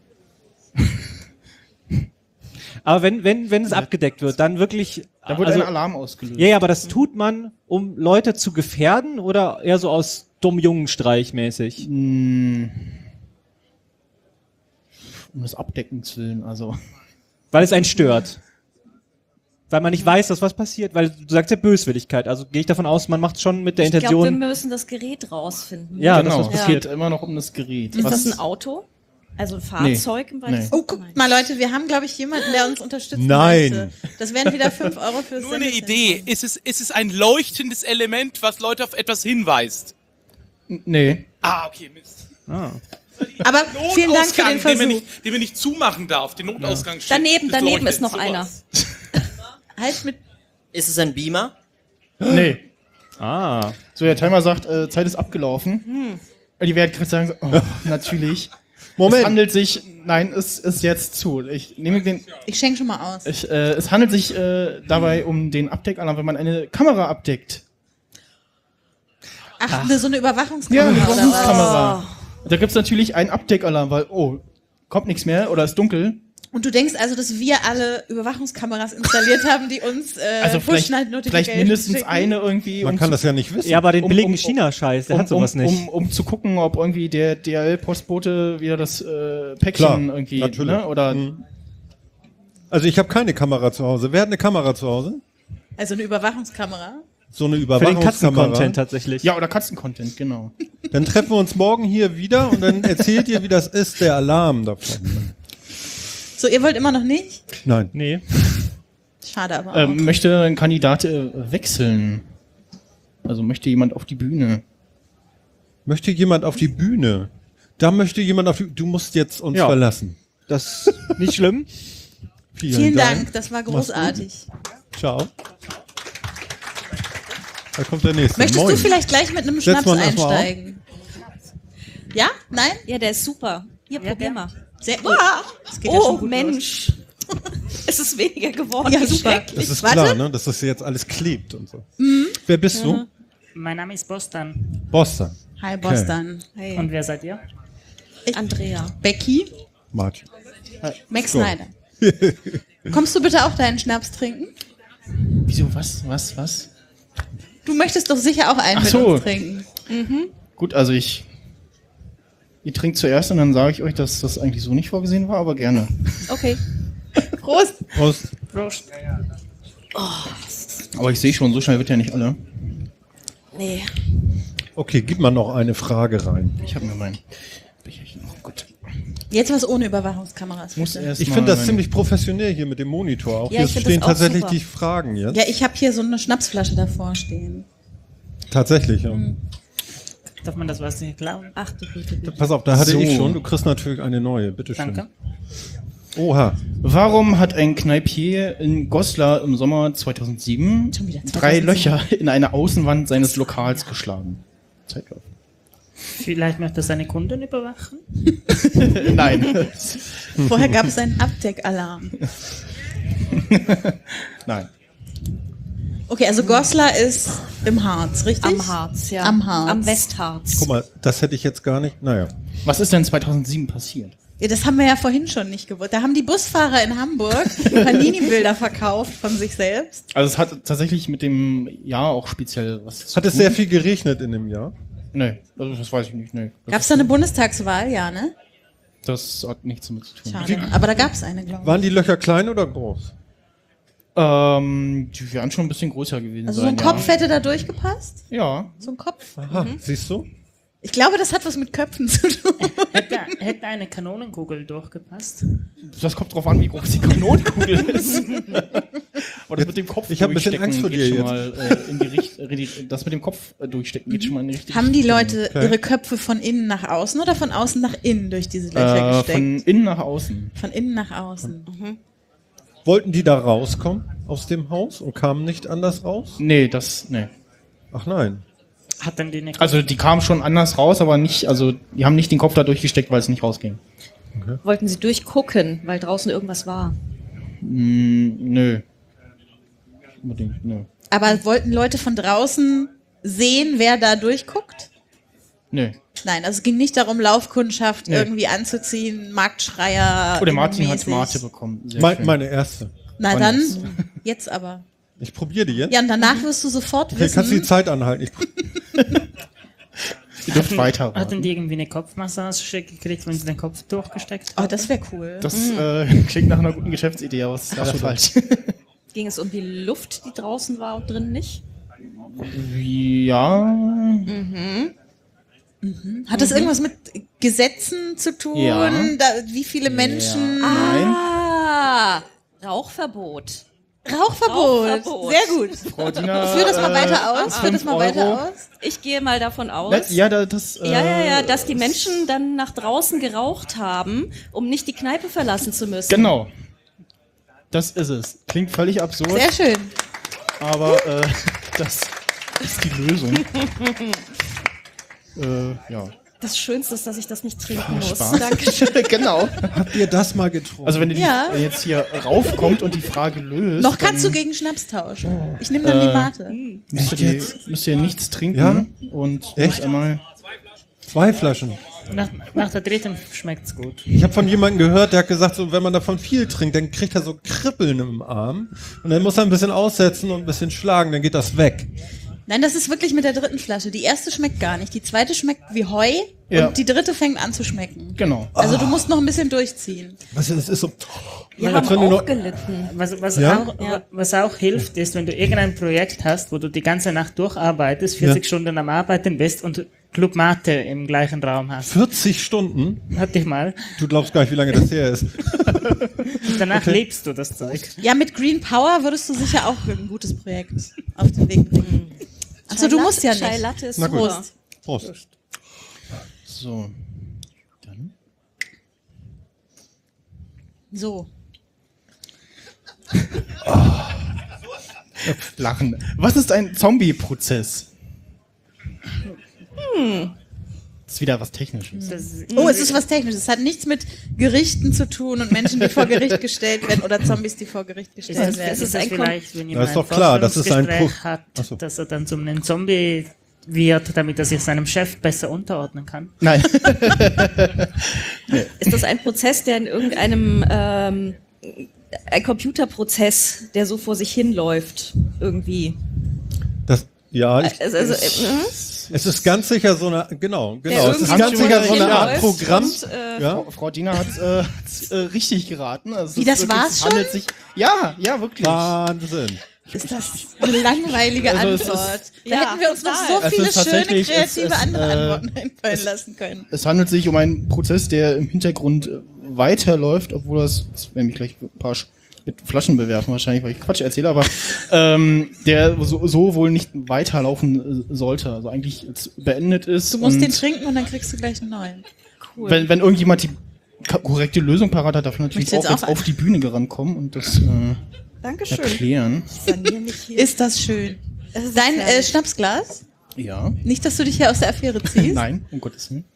Aber wenn es abgedeckt wird, dann wirklich. Da wurde also, ein Alarm ausgelöst. ja, aber das tut man, um Leute zu gefährden oder eher so aus dumm Jungenstreich mäßig? Um das Abdecken zu willen, also. Weil es einen stört. Weil man nicht weiß, dass was passiert, weil du sagst ja Böswilligkeit. Also gehe ich davon aus, man macht es schon mit der Ich glaube, wir Intention. müssen das Gerät rausfinden. Ja, genau. das was Es passiert. geht immer noch um das Gerät. Ist Was- das ein Auto? Also ein Fahrzeug im weitesten Oh, guckt mal, Leute, wir haben, glaube ich, jemanden, der uns unterstützen Nein. möchte. Das wären wieder 5 Euro fürs Nur eine Sendezentrum. Idee. Ist es ein leuchtendes Element, was Leute auf etwas hinweist? Nee. Ah, okay, Mist. Aber vielen Dank für den Notausgang, den Versuch. den wir nicht zumachen darf. Den Notausgang. Daneben des ist Leuchtens, noch sowas. einer. Halt mit. Ist es ein Beamer? Nee. Ah. So, der Timer sagt, Zeit ist abgelaufen. Die werden gerade sagen, so, oh, natürlich. Moment. Es handelt sich, nein, es ist jetzt zu. Ich nehme den, Ich schenke schon mal aus. es handelt sich dabei um den Abdeckalarm, wenn man eine Kamera abdeckt. Ach, so eine Ja, Überwachungskamera. eine oder was? Überwachungskamera. Da gibt's natürlich einen Abdeckalarm, weil, oh, kommt nichts mehr oder ist dunkel. Und du denkst also, dass wir alle Überwachungskameras installiert haben, die uns Also vielleicht Push-Notifications mindestens schicken? eine irgendwie. Man kann das ja nicht wissen. Ja, aber den Um- billigen um- China-Scheiß, der hat sowas nicht. Um zu gucken, ob irgendwie der DHL-Postbote wieder das Päckchen Klar, irgendwie, natürlich. ne? Oder Also ich habe keine Kamera zu Hause. Wer hat eine Kamera zu Hause? Also eine Überwachungskamera. So eine Für den Überwachungskamera. Katzen-Content tatsächlich. ja, oder Katzencontent, genau. Dann treffen wir uns morgen hier wieder und dann erzählt ihr, wie das ist, der Alarm davon. So, ihr wollt immer noch nicht? Nein. Nee. Schade aber auch. Möchte ein Kandidat wechseln? Also möchte jemand auf die Bühne? Möchte jemand auf die Bühne? Da möchte jemand auf die... Du musst jetzt uns Ja. verlassen. Das ist nicht schlimm. Vielen Dank, das war großartig. Ciao. Da kommt der nächste. Möchtest Moin. du vielleicht gleich mit einem Setzt Schnaps man erst mal auf. einsteigen? Ja? Nein? Ja, der ist super. Hier, probier mal. Sehr gut. Das geht ja schon Oh, gut Mensch. Es ist weniger geworden. Ja, Wie super. schrecklich. Das ist Warte. klar, ne? dass das jetzt alles klebt und so. Wer bist du? Mein Name ist Bostan. Boston. los. Hi, Boston. Hey. Und wer seid ihr? Andrea. Becky, Martin. Max So. Snyder. Kommst du bitte auch deinen Schnaps trinken? Wieso, was? Du möchtest doch sicher auch einen Ach mit so. uns trinken. Gut, also ihr trinkt zuerst und dann sage ich euch, dass das eigentlich so nicht vorgesehen war, aber gerne. Okay. Prost. Prost. Prost. Aber ich sehe schon, so schnell wird ja nicht alle. Nee. Okay, gib mal noch eine Frage rein. Ich habe mir mein Becherchen noch. Gut. Jetzt was ohne Überwachungskameras. Muss bitte. erst Ich mal finde das mein- ziemlich professionell hier mit dem Monitor. Auch Ja, hier ich find stehen das auch tatsächlich super. die Fragen jetzt. Ja, ich habe hier so eine Schnapsflasche davor stehen. Tatsächlich, ja. Darf man das was nicht klauen? Ach du Güte. Pass auf, da hatte So. ich schon. Du kriegst natürlich eine neue. Bitteschön. Danke. Oha. Warum hat ein Kneipier in Goslar im Sommer 2007 Schon wieder 3 2007. Löcher in eine Außenwand seines Lokals geschlagen? Zeitlauf. Vielleicht möchte seine Kunden überwachen? Nein. Vorher gab es einen Abdeckalarm. Nein. Okay, also Goslar ist im Harz, richtig? Am Harz, ja. Am Harz. Am Westharz. Guck mal, das hätte ich jetzt gar nicht. Naja. Was ist denn 2007 passiert? Ja, das haben wir ja vorhin schon nicht gewusst. Da haben die Busfahrer in Hamburg Panini-Bilder verkauft von sich selbst. Also es hat tatsächlich mit dem Jahr auch speziell was zu Hat es tun. sehr viel geregnet in dem Jahr? Nee, also das weiß ich nicht. Nee. Gab es da eine Bundestagswahl? Ja, ne? Das hat nichts damit zu tun. Schade. Aber da gab es eine, glaube ich. Waren die Löcher klein oder groß? Die werden schon ein bisschen größer gewesen Also so sein. ein Kopf hätte da durchgepasst? Ja. So ein Kopf? Aha, siehst du? Ich glaube, das hat was mit Köpfen zu tun. Hätte eine Kanonenkugel durchgepasst? Das kommt drauf an, wie groß die Kanonenkugel ist. Aber das mit dem Kopf Ich hab ein bisschen durchstecken Angst vor geht dir schon jetzt. mal in die Richtung. Das mit dem Kopf durchstecken geht schon mal in die richtige Haben die Richtung. Leute Okay. ihre Köpfe von innen nach außen oder von außen nach innen durch diese Löcher gesteckt? Von innen nach außen. Von innen nach außen. Wollten die da rauskommen aus dem Haus und kamen nicht anders raus? Nee. Ach nein. Hatten die eine Also die kamen schon anders raus, aber nicht, also die haben nicht den Kopf da durchgesteckt, weil es nicht rausging. Wollten sie durchgucken, weil draußen irgendwas war. Nö. Unbedingt, nö. Aber wollten Leute von draußen sehen, wer da durchguckt? Nö. Nein, also es ging nicht darum, Laufkundschaft Nee. irgendwie anzuziehen, Marktschreier. Oh, der Martin hat mäßig. Mate bekommen. Sehr schön. Meine erste. Na Wann dann, jetzt? jetzt aber. Ich probiere die jetzt. Ja, und danach wirst du sofort Okay, kannst du die wissen. Zeit anhalten? Ihr dürft weiter. Hatten die irgendwie eine Kopfmassage gekriegt, wenn sie den Kopf durchgesteckt Oh, haben? das wäre cool. Das klingt nach einer guten Geschäftsidee, aber es ist leider falsch. Ging es um die Luft, die draußen war und drin nicht? Ja. Hat das irgendwas mit Gesetzen zu tun? Ja. Da, wie viele Menschen? Nein. Ah, Rauchverbot. Rauchverbot. Rauchverbot. Sehr gut. Frau Diener, Führ das mal weiter aus. Führ das 5 mal weiter Euro. aus. Ich gehe mal davon aus. Ja, das. Ja, dass die Menschen dann nach draußen geraucht haben, um nicht die Kneipe verlassen zu müssen. Genau. Das ist es. Klingt völlig absurd, Sehr schön. aber das ist die Lösung. Ja. Das Schönste ist, dass ich das nicht trinken muss. Spaß. Dankeschön. Genau. Habt ihr das mal getrunken? Also wenn ihr Ja. jetzt hier raufkommt und die Frage löst, Noch kannst du dann gegen Schnaps tauschen. Ich nehme dann die Mate. müsst ihr nichts trinken Ja? und Echt? erst einmal. 2 Flaschen. Nach der dritten schmeckt's gut. Ich habe von jemandem gehört, der hat gesagt, so, wenn man davon viel trinkt, dann kriegt er so Kribbeln im Arm. Und dann muss er ein bisschen aussetzen und ein bisschen schlagen, dann geht das weg. Nein, das ist wirklich mit der dritten Flasche. Die erste schmeckt gar nicht. Die zweite schmeckt wie Heu. Ja. Und die dritte fängt an zu schmecken. Genau. Also du musst noch ein bisschen durchziehen. Was ist, es ist so. Wir als wenn haben du auch noch- gelitten. Was auch hilft, ist, wenn du irgendein Projekt hast, wo du die ganze Nacht durcharbeitest, 40 Stunden am Arbeiten bist und Club Mate im gleichen Raum hast. 40 Stunden? Hatte ich mal. Du glaubst gar nicht, wie lange das her ist. Und danach lebst du das Zeug. Ja, mit Green Power würdest du sicher auch ein gutes Projekt auf den Weg bringen. Achso, du musst ja Chai nicht. Latte ist Na gut. super. Prost. So. Dann. So. Lachen. Was ist ein Zombie-Prozess? Das ist wieder was Technisches. Oh, es ist was Technisches. Es hat nichts mit Gerichten zu tun und Menschen, die vor Gericht gestellt werden oder Zombies, die vor Gericht gestellt werden. Ist es vielleicht, wenn Das jemand ist doch klar, das ist ein Vorstellungsgespräch hat, Ach so. dass er dann zu einem Zombie wird, damit er sich seinem Chef besser unterordnen kann? Nein. Ist das ein Prozess, der in irgendeinem, ein Computerprozess, der so vor sich hinläuft, irgendwie? Es ist ganz sicher so eine, genau. Der Es ist irgendwie ganz sicher so eine Art hinläuft Programm. und, Ja? Frau Diener hat richtig geraten. Also Wie, es das ist wirklich, war's es handelt schon? sich, ja, wirklich. Wahnsinn. Ist das eine langweilige Also es Antwort? Da ja, hätten wir uns noch total. so Es viele ist schöne, tatsächlich- kreative es- andere Antworten einfallen lassen können. Es handelt sich um einen Prozess, der im Hintergrund weiterläuft, obwohl das werden wir gleich ein paar mit Flaschen bewerfen wahrscheinlich, weil ich Quatsch erzähle, aber der so wohl nicht weiterlaufen sollte, also eigentlich jetzt beendet ist. Du musst und den trinken und dann kriegst du gleich einen neuen. Cool. wenn irgendjemand die korrekte Lösung parat hat, darf er natürlich Möchtest auch du jetzt jetzt auf die Bühne rankommen und das Dankeschön. erklären. Sanier mich hier. Ist das schön. Dein herrlich. Schnapsglas? Ja. Nicht, dass du dich hier aus der Affäre ziehst? Nein, um Gottes Willen.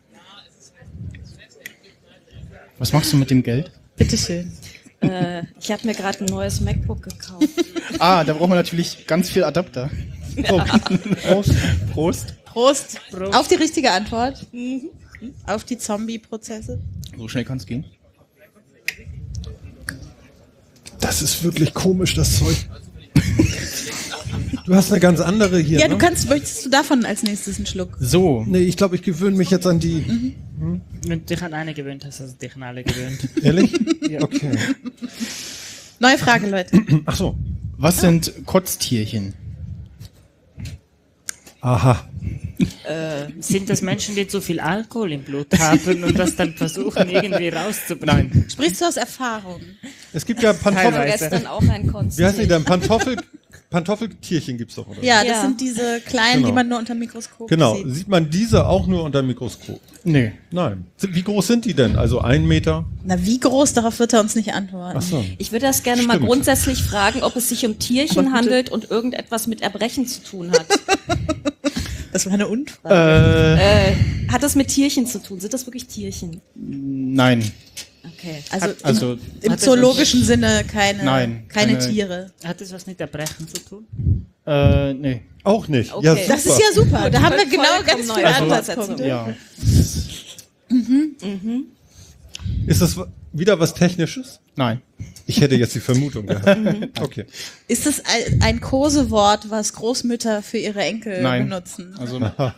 Was machst du mit dem Geld? Bitteschön. Ich habe mir gerade ein neues MacBook gekauft. Da braucht man natürlich ganz viel Adapter. Oh. Prost. Prost. Auf die richtige Antwort. Auf die Zombie-Prozesse. So schnell kann es gehen. Das ist wirklich komisch, das Zeug. Du hast eine ganz andere hier, Ja, ne? möchtest du davon als nächstes einen Schluck? So. Nee, ich glaube, ich gewöhne mich jetzt an die. Wenn du dich an eine gewöhnt hast, hast du dich an alle gewöhnt. Ehrlich? Okay. Neue Frage, Leute. Ach so. Was sind Kotztierchen? Aha. Sind das Menschen, die zu viel Alkohol im Blut haben und das dann versuchen, irgendwie rauszubringen? Nein. Sprichst du aus Erfahrung? Es gibt ja Pantoffel. Teilweise. Gestern auch ein Konzert. Wie heißen die denn? Pantoffeltierchen gibt's doch, oder? Ja, Ja. das sind diese kleinen, Genau. die man nur unter dem Mikroskop Genau. sieht. Sieht man diese auch nur unter dem Mikroskop? Nee. Nein. Wie groß sind die denn? Also 1 Meter? Na, wie groß? Darauf wird er uns nicht antworten. Ach so. Ich würde das gerne mal Stimmt. grundsätzlich fragen, ob es sich um Tierchen handelt und irgendetwas mit Erbrechen zu tun hat. Das war eine Unfrage. Hat das mit Tierchen zu tun? Sind das wirklich Tierchen? Nein. Okay. Also, Im zoologischen Sinne keine Nein, keine keine- Tiere. Hat das was mit Erbrechen zu tun? nee. Auch nicht. Okay. Ja, Das super. Das ist ja super. Da haben wir genau Vollkommen ganz neue viele Ansatzpunkte. Ansatzpunkte. Ja. Ist das wieder was Technisches? Nein. Ich hätte jetzt die Vermutung gehabt. Okay. Ist das ein Kosewort, was Großmütter für ihre Enkel Nein. benutzen? Also.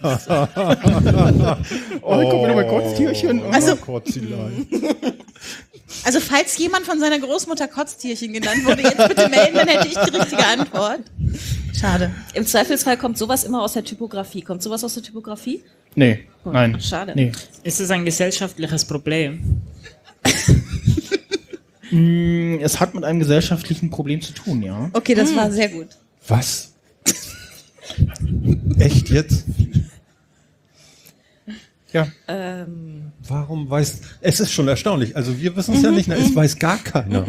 Guck mal, bei Kotztierchen. Also- Kotzelein. Also falls jemand von seiner Großmutter Kotztierchen genannt wurde, jetzt bitte melden, dann hätte ich die richtige Antwort. Schade. Im Zweifelsfall kommt sowas immer aus der Typografie. Kommt sowas aus der Typografie? Nee. Nein. Schade. Nee. Ist es ein gesellschaftliches Problem? Es hat mit einem gesellschaftlichen Problem zu tun, ja. Okay, das war sehr gut. Was? Echt jetzt? Ja. Warum weiß... Es ist schon erstaunlich. Also wir wissen es ja nicht. Es weiß gar keiner.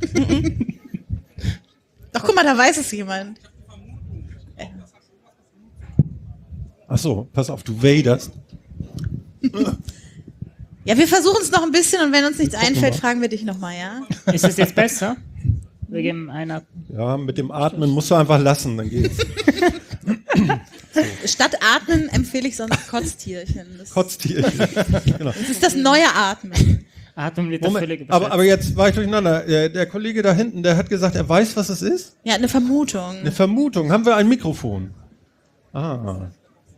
Doch, guck mal, da weiß es jemand. Ach so, pass auf, du waderst. Ja, wir versuchen es noch ein bisschen und wenn uns nichts einfällt, mal. fragen wir dich nochmal, ja? Ist es jetzt besser? Wir geben einer. Ja, mit dem Atmen musst du einfach lassen, dann geht's. Statt Atmen empfehle ich sonst Kotztierchen. Das Kotztierchen. Genau. ist das neue Atmen. Atmen wird völlig Moment, aber jetzt war ich durcheinander. Der Kollege da hinten, der hat gesagt, er weiß, was es ist. Ja, eine Vermutung. Eine Vermutung. Haben wir ein Mikrofon? Ah.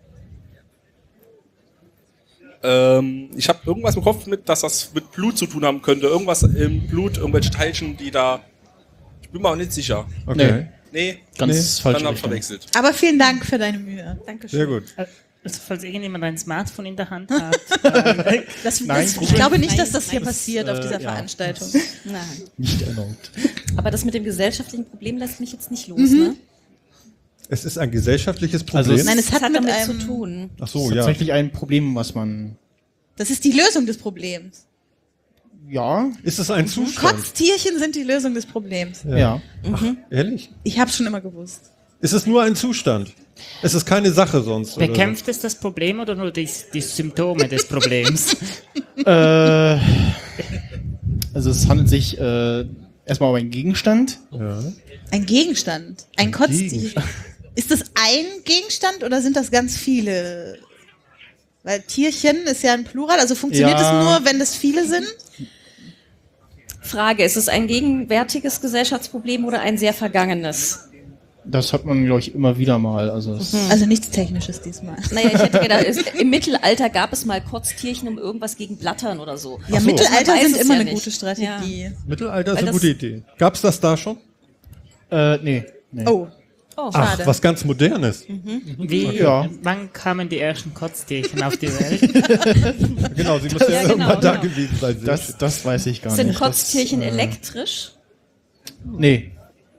Ich habe irgendwas im Kopf mit, dass das mit Blut zu tun haben könnte. Irgendwas im Blut, irgendwelche Teilchen, die da... Ich bin mir auch nicht sicher. Okay. Nee, Ganz falsch. dann habe ich verwechselt. Aber vielen Dank für deine Mühe. Dankeschön. Sehr gut. Also, falls irgendjemand ein Smartphone in der Hand hat. Ich glaube nicht, dass das hier passiert auf dieser ja. Veranstaltung. Nein. Nicht erlaubt. Aber das mit dem gesellschaftlichen Problem lässt mich jetzt nicht los, ne? Es ist ein gesellschaftliches Also Problem. Nein, es hat mit damit einem, zu tun. Ach Das so, ist ja. tatsächlich ein Problem, was man. das ist die Lösung des Problems. Ja. Ist es ein Zustand? Kotztierchen sind die Lösung des Problems. Ja. Ehrlich? Ich habe schon immer gewusst. Ist es nur ein Zustand? Es ist keine Sache sonst. oder Bekämpft es das Problem oder nur die Symptome des Problems? Also es handelt sich erstmal um einen Gegenstand. so? Ja. Ein Gegenstand. Ein Kotztierchen. Ist das ein Gegenstand oder sind das ganz viele? Weil Tierchen ist ja ein Plural, also funktioniert es nur, wenn das viele sind? Frage, ist es ein gegenwärtiges Gesellschaftsproblem oder ein sehr vergangenes? Das hat man, glaube ich, immer wieder mal. Also Also nichts Technisches diesmal. Naja, ich hätte gedacht, im Mittelalter gab es mal Kotztierchen um irgendwas gegen Blattern oder so. Ja, so. Mittelalter Man weiß sind es immer ja eine nicht. gute Strategie. Mittelalter ist Weil eine das- gute Idee. Gab es das da schon? nee. Oh, Oh, Ach, schade. was ganz Modernes. Wann kamen die ersten Kotztierchen auf die Welt? Genau, sie müssen ja, Ja, genau, irgendwann da genau. gewesen sein. Das weiß ich gar sind nicht. Kotztierchen elektrisch? Nee.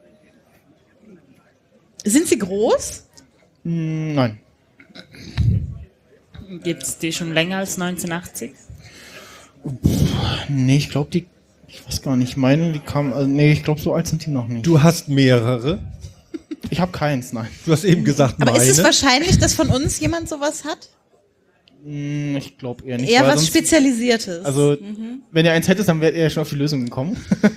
Sind sie groß? Nein. Gibt es die schon länger als 1980? Nee, ich glaube, ich weiß gar nicht, meine, die kamen, also, nee, ich glaube, so alt sind die noch nicht. Du hast mehrere. Ich habe keins, nein. Du hast eben gesagt, Aber meine. ist es wahrscheinlich, dass von uns jemand sowas hat? Ich glaube eher nicht. Eher weil was sonst- Spezialisiertes. Also, wenn ihr eins hättet, dann wärt ihr ja schon auf die Lösung gekommen.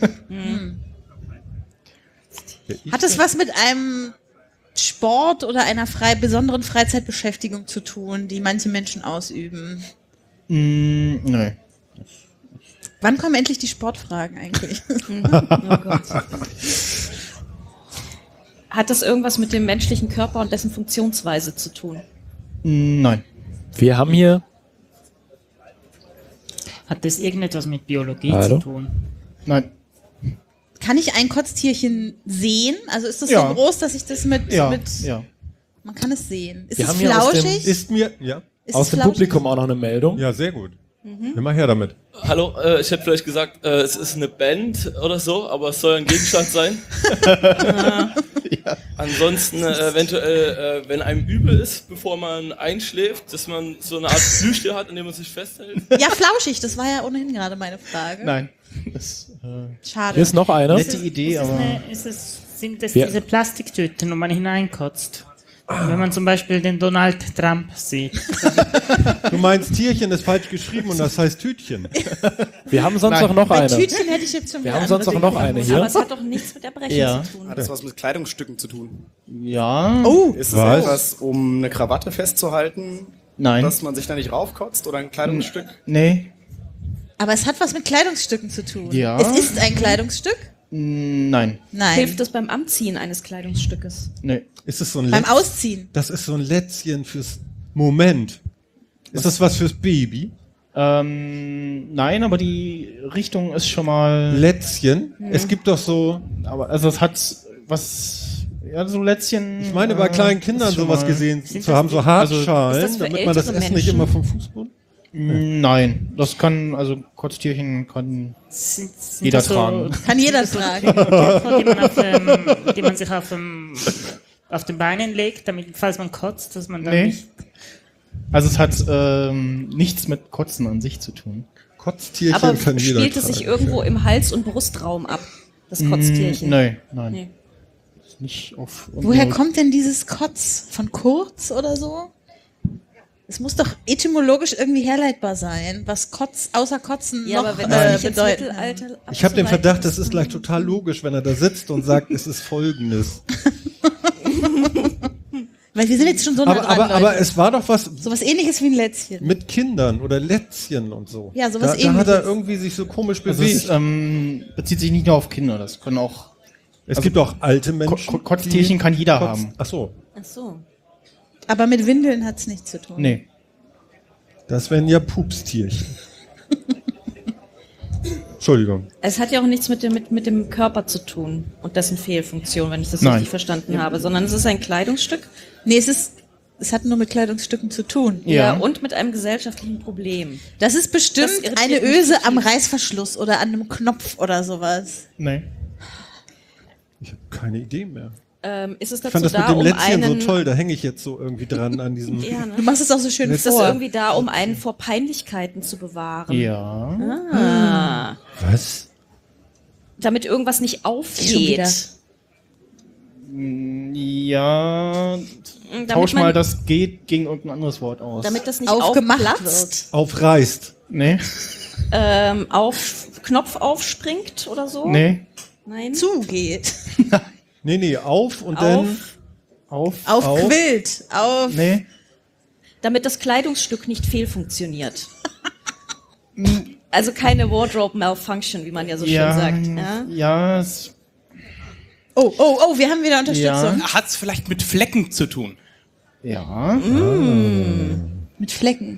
Hat es was mit einem Sport oder einer besonderen Freizeitbeschäftigung zu tun, die manche Menschen ausüben? Nee. Wann kommen endlich die Sportfragen eigentlich? Oh Gott. Hat das irgendwas mit dem menschlichen Körper und dessen Funktionsweise zu tun? Nein. Wir haben hier. Hat das irgendetwas mit Biologie Hallo? zu tun? Nein. Kann ich ein Kotztierchen sehen? Also ist das Ja. so groß, dass ich das mit... Ja. Man kann es sehen. Ist Wir es haben hier aus dem- flauschig? Ist mir, ja. Ist Aus es dem flauschig? Publikum auch noch eine Meldung. Ja, sehr gut. Nimm mal her damit. Hallo, ich hätte vielleicht gesagt, es ist eine Band oder so, aber es soll ein Gegenstand sein. Ansonsten eventuell, wenn einem übel ist, bevor man einschläft, dass man so eine Art Plüschtier hat, an dem man sich festhält. Ja, flauschig. Das war ja ohnehin gerade meine Frage. Nein. Das, Schade. Hier ist noch eine. nette Idee, aber... Sind das Ja. diese Plastiktüten, wo man hineinkotzt? Wenn man zum Beispiel den Donald Trump sieht. Du meinst, Tierchen ist falsch geschrieben und das heißt Tütchen. Wir haben sonst Nein. auch noch Bei eine. Tütchen hätte ich jetzt schon Wir wieder haben sonst auch andere noch Dinge eine gewusst. hier. Aber es hat doch nichts mit Erbrechen Ja. zu tun. Hat das was mit Kleidungsstücken zu tun? Ja. Oh, Ist es Was? etwas, um eine Krawatte festzuhalten, Nein. dass man sich da nicht raufkotzt oder ein Kleidungsstück? Nee. aber es hat was mit Kleidungsstücken zu tun. Ja. Es ist ein Kleidungsstück? Nein. Nein. Hilft es beim Anziehen eines Kleidungsstückes? Nee. Ist es so ein Beim Lätz- Ausziehen. Das ist so ein Lätzchen fürs Moment. Ist das was fürs Baby? Nein, aber die Richtung ist schon mal... Lätzchen? Es gibt doch so, Aber also es hat was... Ja, so Lätzchen... ich meine bei kleinen Kindern ist schon sowas mal- gesehen Sind zu das haben, so die- Hartschalen, ist das für damit man das ältere Essen nicht Menschen? immer vom Fußboden... Nein, das kann, also Kotztierchen kann Sind jeder das so tragen. Kann jeder tragen. die man sich auf den Beinen legt, damit, falls man kotzt, dass man dann Nee. nicht... Also es hat nichts mit Kotzen an sich zu tun. Kotztierchen Aber kann jeder spielt es sich tragen. irgendwo im Hals- und Brustraum ab, das Kotztierchen? Nein. Nee. Nicht auf... Woher kommt denn dieses Kotz? Von Kurz oder so? Es muss doch etymologisch irgendwie herleitbar sein, was Kotz außer Kotzen Ja, noch aber wenn das nicht ins bedeuten. Mittelalter Ich habe den abzuleiten Verdacht, das ist gleich total logisch, wenn er da sitzt und sagt, es ist Folgendes. Weil wir sind jetzt schon so nah dran, Aber Leute. es war doch was Sowas ähnliches wie ein Lätzchen. mit Kindern oder Lätzchen und so. Ja, sowas da hat er Ähnliches. irgendwie sich so komisch Also bewegt. es bezieht sich nicht nur auf Kinder, das können auch... Es gibt auch alte Menschen. Kotztierchen kann jeder Kotz- haben. Ach so, Ach so. Aber mit Windeln hat's nichts zu tun. Nee. das wären ja Pupstierchen. Entschuldigung. Es hat ja auch nichts mit dem Körper zu tun und dessen Fehlfunktion, wenn ich das Nein. richtig verstanden habe, sondern es ist ein Kleidungsstück. Nee, es hat nur mit Kleidungsstücken zu tun. Ja. Ja. Und mit einem gesellschaftlichen Problem. Das ist bestimmt Das irritiert eine mich Öse am zutiefst. Reißverschluss oder an einem Knopf oder sowas. Nee. Ich habe keine Idee mehr. Ist es Ich dazu fand das da, mit dem um Lätzchen einen... so toll, da hänge ich jetzt so irgendwie dran an diesem... Ja, ne? Du machst es auch so schön Ist das vor. irgendwie da, um einen vor Peinlichkeiten zu bewahren? Ja. Ah. Was? Damit irgendwas nicht Schon wieder. aufgeht. Ja. Damit Tausch mal man- das geht gegen irgendein anderes Wort aus. Damit das nicht Aufgemacht aufplatzt, Aufreißt. Nee. auf Knopf aufspringt oder so? Nee. Nein. Zugeht. Nee, auf und dann... Aufquillt. Auf. Nee. Damit das Kleidungsstück nicht fehlfunktioniert. Also keine Wardrobe Malfunction, wie man ja so schön sagt. Ja? Ja, es, Oh, wir haben wieder Unterstützung. Hat es vielleicht mit Flecken zu tun? ja. Mit Flecken.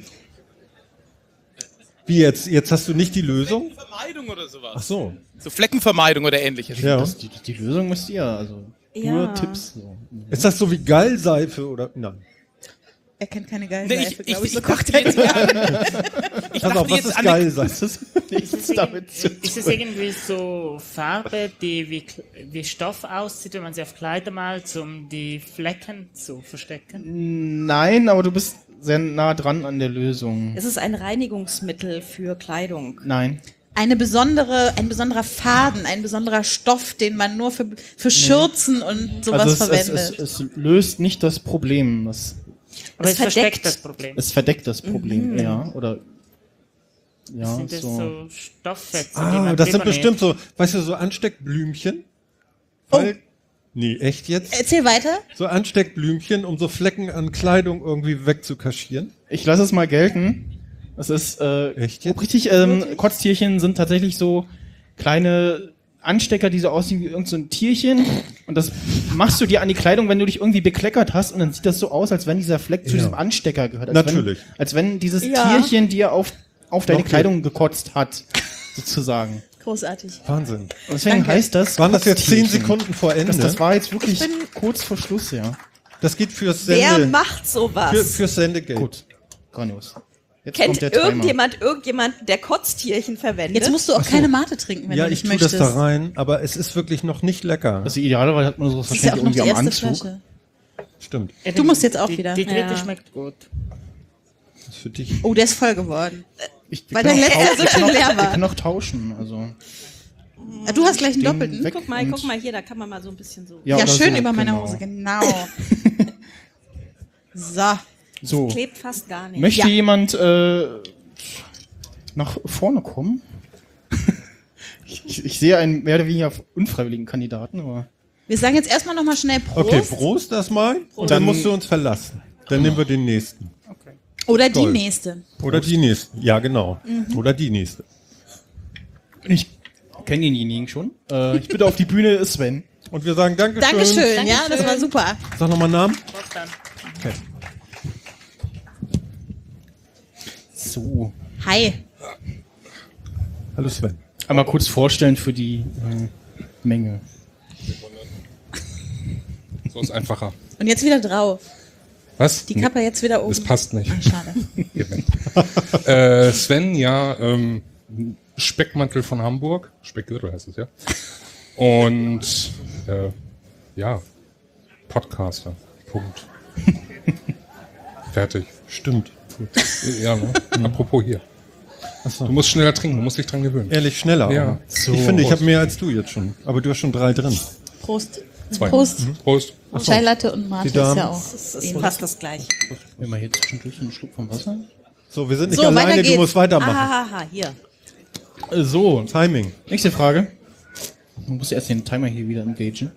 Wie jetzt? Jetzt hast du nicht die Lösung? Vermeidung oder sowas. Ach so. So Fleckenvermeidung oder ähnliches. Ja. Die Lösung müsst ihr, also Ja. nur Tipps. So. Ist das so wie Gallseife oder... Nein. Er kennt keine Nee, Geilseife, ich glaube ich. So dachte kocht er jetzt- Ich Pass auf, dachte was jetzt ist an Gallseife? Ist es irgendwie so Farbe, die wie Stoff aussieht, wenn man sie auf Kleider malt, um die Flecken zu verstecken? Nein, aber du bist sehr nah dran an der Lösung. Es ist ein Reinigungsmittel für Kleidung. Nein. ein besonderer Faden, ein besonderer Stoff, den man nur für Schürzen und sowas also verwendet. Es löst nicht das Problem. Aber es versteckt verdeckt das Problem. Es verdeckt das Problem, ja. Oder ja, Sind das so. so Stofffetzen, die Ah, man das sind drüber bestimmt so, weißt du, so Ansteckblümchen. Weil, nee, echt jetzt? Erzähl weiter. So Ansteckblümchen, um so Flecken an Kleidung irgendwie wegzukaschieren. Ich lasse es mal gelten. Das ist echt jetzt? richtig. Kotztierchen sind tatsächlich so kleine Anstecker, die so aussehen wie irgend so ein Tierchen. Und das machst du dir an die Kleidung, wenn du dich irgendwie bekleckert hast. Und dann sieht das so aus, als wenn dieser Fleck zu diesem Anstecker gehört. Als Natürlich. Als wenn dieses Ja. Tierchen dir auf deine Okay. Kleidung gekotzt hat, sozusagen. Großartig. Wahnsinn. Und deswegen Danke. heißt das. Waren das jetzt 10 Kotztierchen. Sekunden vor Ende? Das war jetzt wirklich Ich bin- kurz vor Schluss, ja. Das geht fürs Wer Sende. macht sowas? Fürs Sendegeld. Gut. Grandios. Jetzt Kennt kommt der Timer. irgendjemand, der Kotztierchen verwendet? Jetzt musst du auch keine Mate trinken, wenn Ja, du ich nicht tue das möchtest. da rein, aber es ist wirklich noch nicht lecker. Also idealerweise hat man sowas Das ist ja auch noch wahrscheinlich die irgendwie am erste Anzug. Flasche. Stimmt. Du musst jetzt auch die, wieder. Die dritte Ja. schmeckt gut. Das ist für dich. Oh, der ist voll geworden. Wir Weil können der auch letzte so schön leer Wir war. können auch tauschen, also. Du hast gleich einen Den doppelten. weg Guck und- mal hier, da kann man mal so ein bisschen so. Ja, oder schön so, über meine genau. Hose, genau. So. So. Klebt fast gar nicht. Möchte Ja. jemand nach vorne kommen? ich sehe einen mehr oder weniger unfreiwilligen Kandidaten, aber. Wir sagen jetzt erstmal nochmal schnell Prost. Okay, Prost erstmal. Und dann musst du uns verlassen. Dann nehmen wir den nächsten. Oder die Toll. nächste. Oder die nächsten. Ja, genau. Oder die nächste. Ich kenne denjenigen schon. Ich bitte auf die Bühne, Sven. Und wir sagen Dankeschön. Dankeschön, ja, das war super. Sag nochmal Namen. Trotzdem. Okay. So. Hi. Hallo Sven. Einmal kurz vorstellen für die Menge. So ist einfacher. Und jetzt wieder drauf. Was? Die Kappe jetzt wieder oben. Das passt nicht. Ah, schade. Hier bin. Sven, ja, Speckmantel von Hamburg. Speckgürtel heißt es, ja. Und ja, Podcaster. Punkt. Fertig. Stimmt. Gut. Ja, ne? Apropos hier. Achso. Du musst schneller trinken, du musst dich dran gewöhnen. Ehrlich, schneller. Ja. aber. So. Ich finde, ich habe mehr als du jetzt schon. Aber du hast schon 3 drin. Prost. 2. Prost. Prost. Chai Latte und Mate Die Damen. ist ja auch. Das ist fast das Gleiche. Wenn wir hier zwischendurch einen Schluck vom Wasser. So, wir sind nicht So, weiter alleine, du geht's. musst weitermachen. Ahaha, hier. So, Timing. nächste Frage. Man muss erst den Timer hier wieder engagen.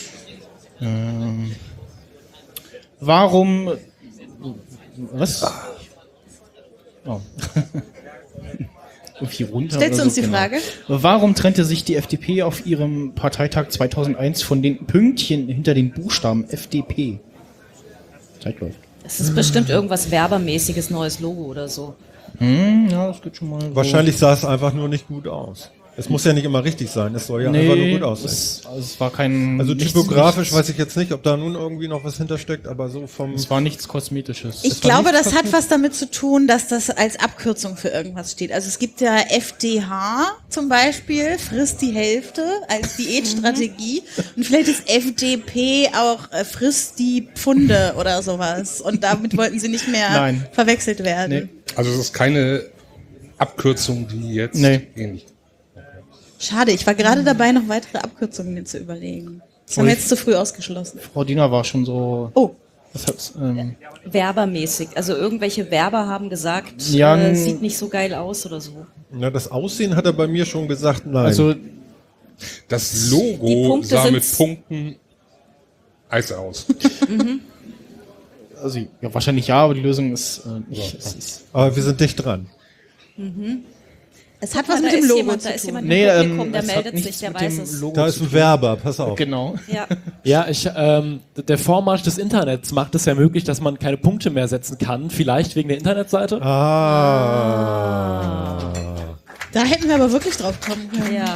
Warum. Was? Oh. Irgendwie runter. Stellst oder du uns so, die genau. Frage? Warum trennte sich die FDP auf ihrem Parteitag 2001 von den Pünktchen hinter den Buchstaben FDP? Zeit läuft. Das ist bestimmt irgendwas Werbemäßiges, neues Logo oder so. Ja, das geht schon mal. So. Wahrscheinlich sah es einfach nur nicht gut aus. Es muss ja nicht immer richtig sein, es soll ja einfach nur gut aussehen. Es war kein... Also nichts- typografisch weiß ich jetzt nicht, ob da nun irgendwie noch was hintersteckt, aber so vom... Es war nichts Kosmetisches. Ich glaube, das hat was damit zu tun, dass das als Abkürzung für irgendwas steht. Also es gibt ja FDH zum Beispiel, frisst die Hälfte als Diätstrategie. Und vielleicht ist FDP auch frisst die Pfunde oder sowas. Und damit wollten sie nicht mehr verwechselt werden. Also es ist keine Abkürzung, die jetzt ähnlich. Schade, ich war gerade dabei, noch weitere Abkürzungen mir zu überlegen. Das haben wir jetzt zu früh ausgeschlossen. Frau Diener war schon so... Oh. Werbermäßig. Also irgendwelche Werber haben gesagt, Ja, sieht nicht so geil aus oder so. Na, das Aussehen hat er bei mir schon gesagt, nein. Also das Die Logo Punkte sah mit sind's- Punkten heiß aus. Also, ja, wahrscheinlich ja, aber die Lösung ist nicht... es ist Aber wir sind dicht dran. Es hat Guck was mal, mit da dem ist Logo jemand, zu da ist tun. jemand Nee, im Publikum, der es hat meldet nichts sich, der mit weiß dem es. Logo Da ist zu ein tun. Werber, pass auf. Genau. Ja. Ja, der Vormarsch des Internets macht es ja möglich, dass man keine Punkte mehr setzen kann. Vielleicht wegen der Internetseite. Da hätten wir aber wirklich drauf kommen können. Ja.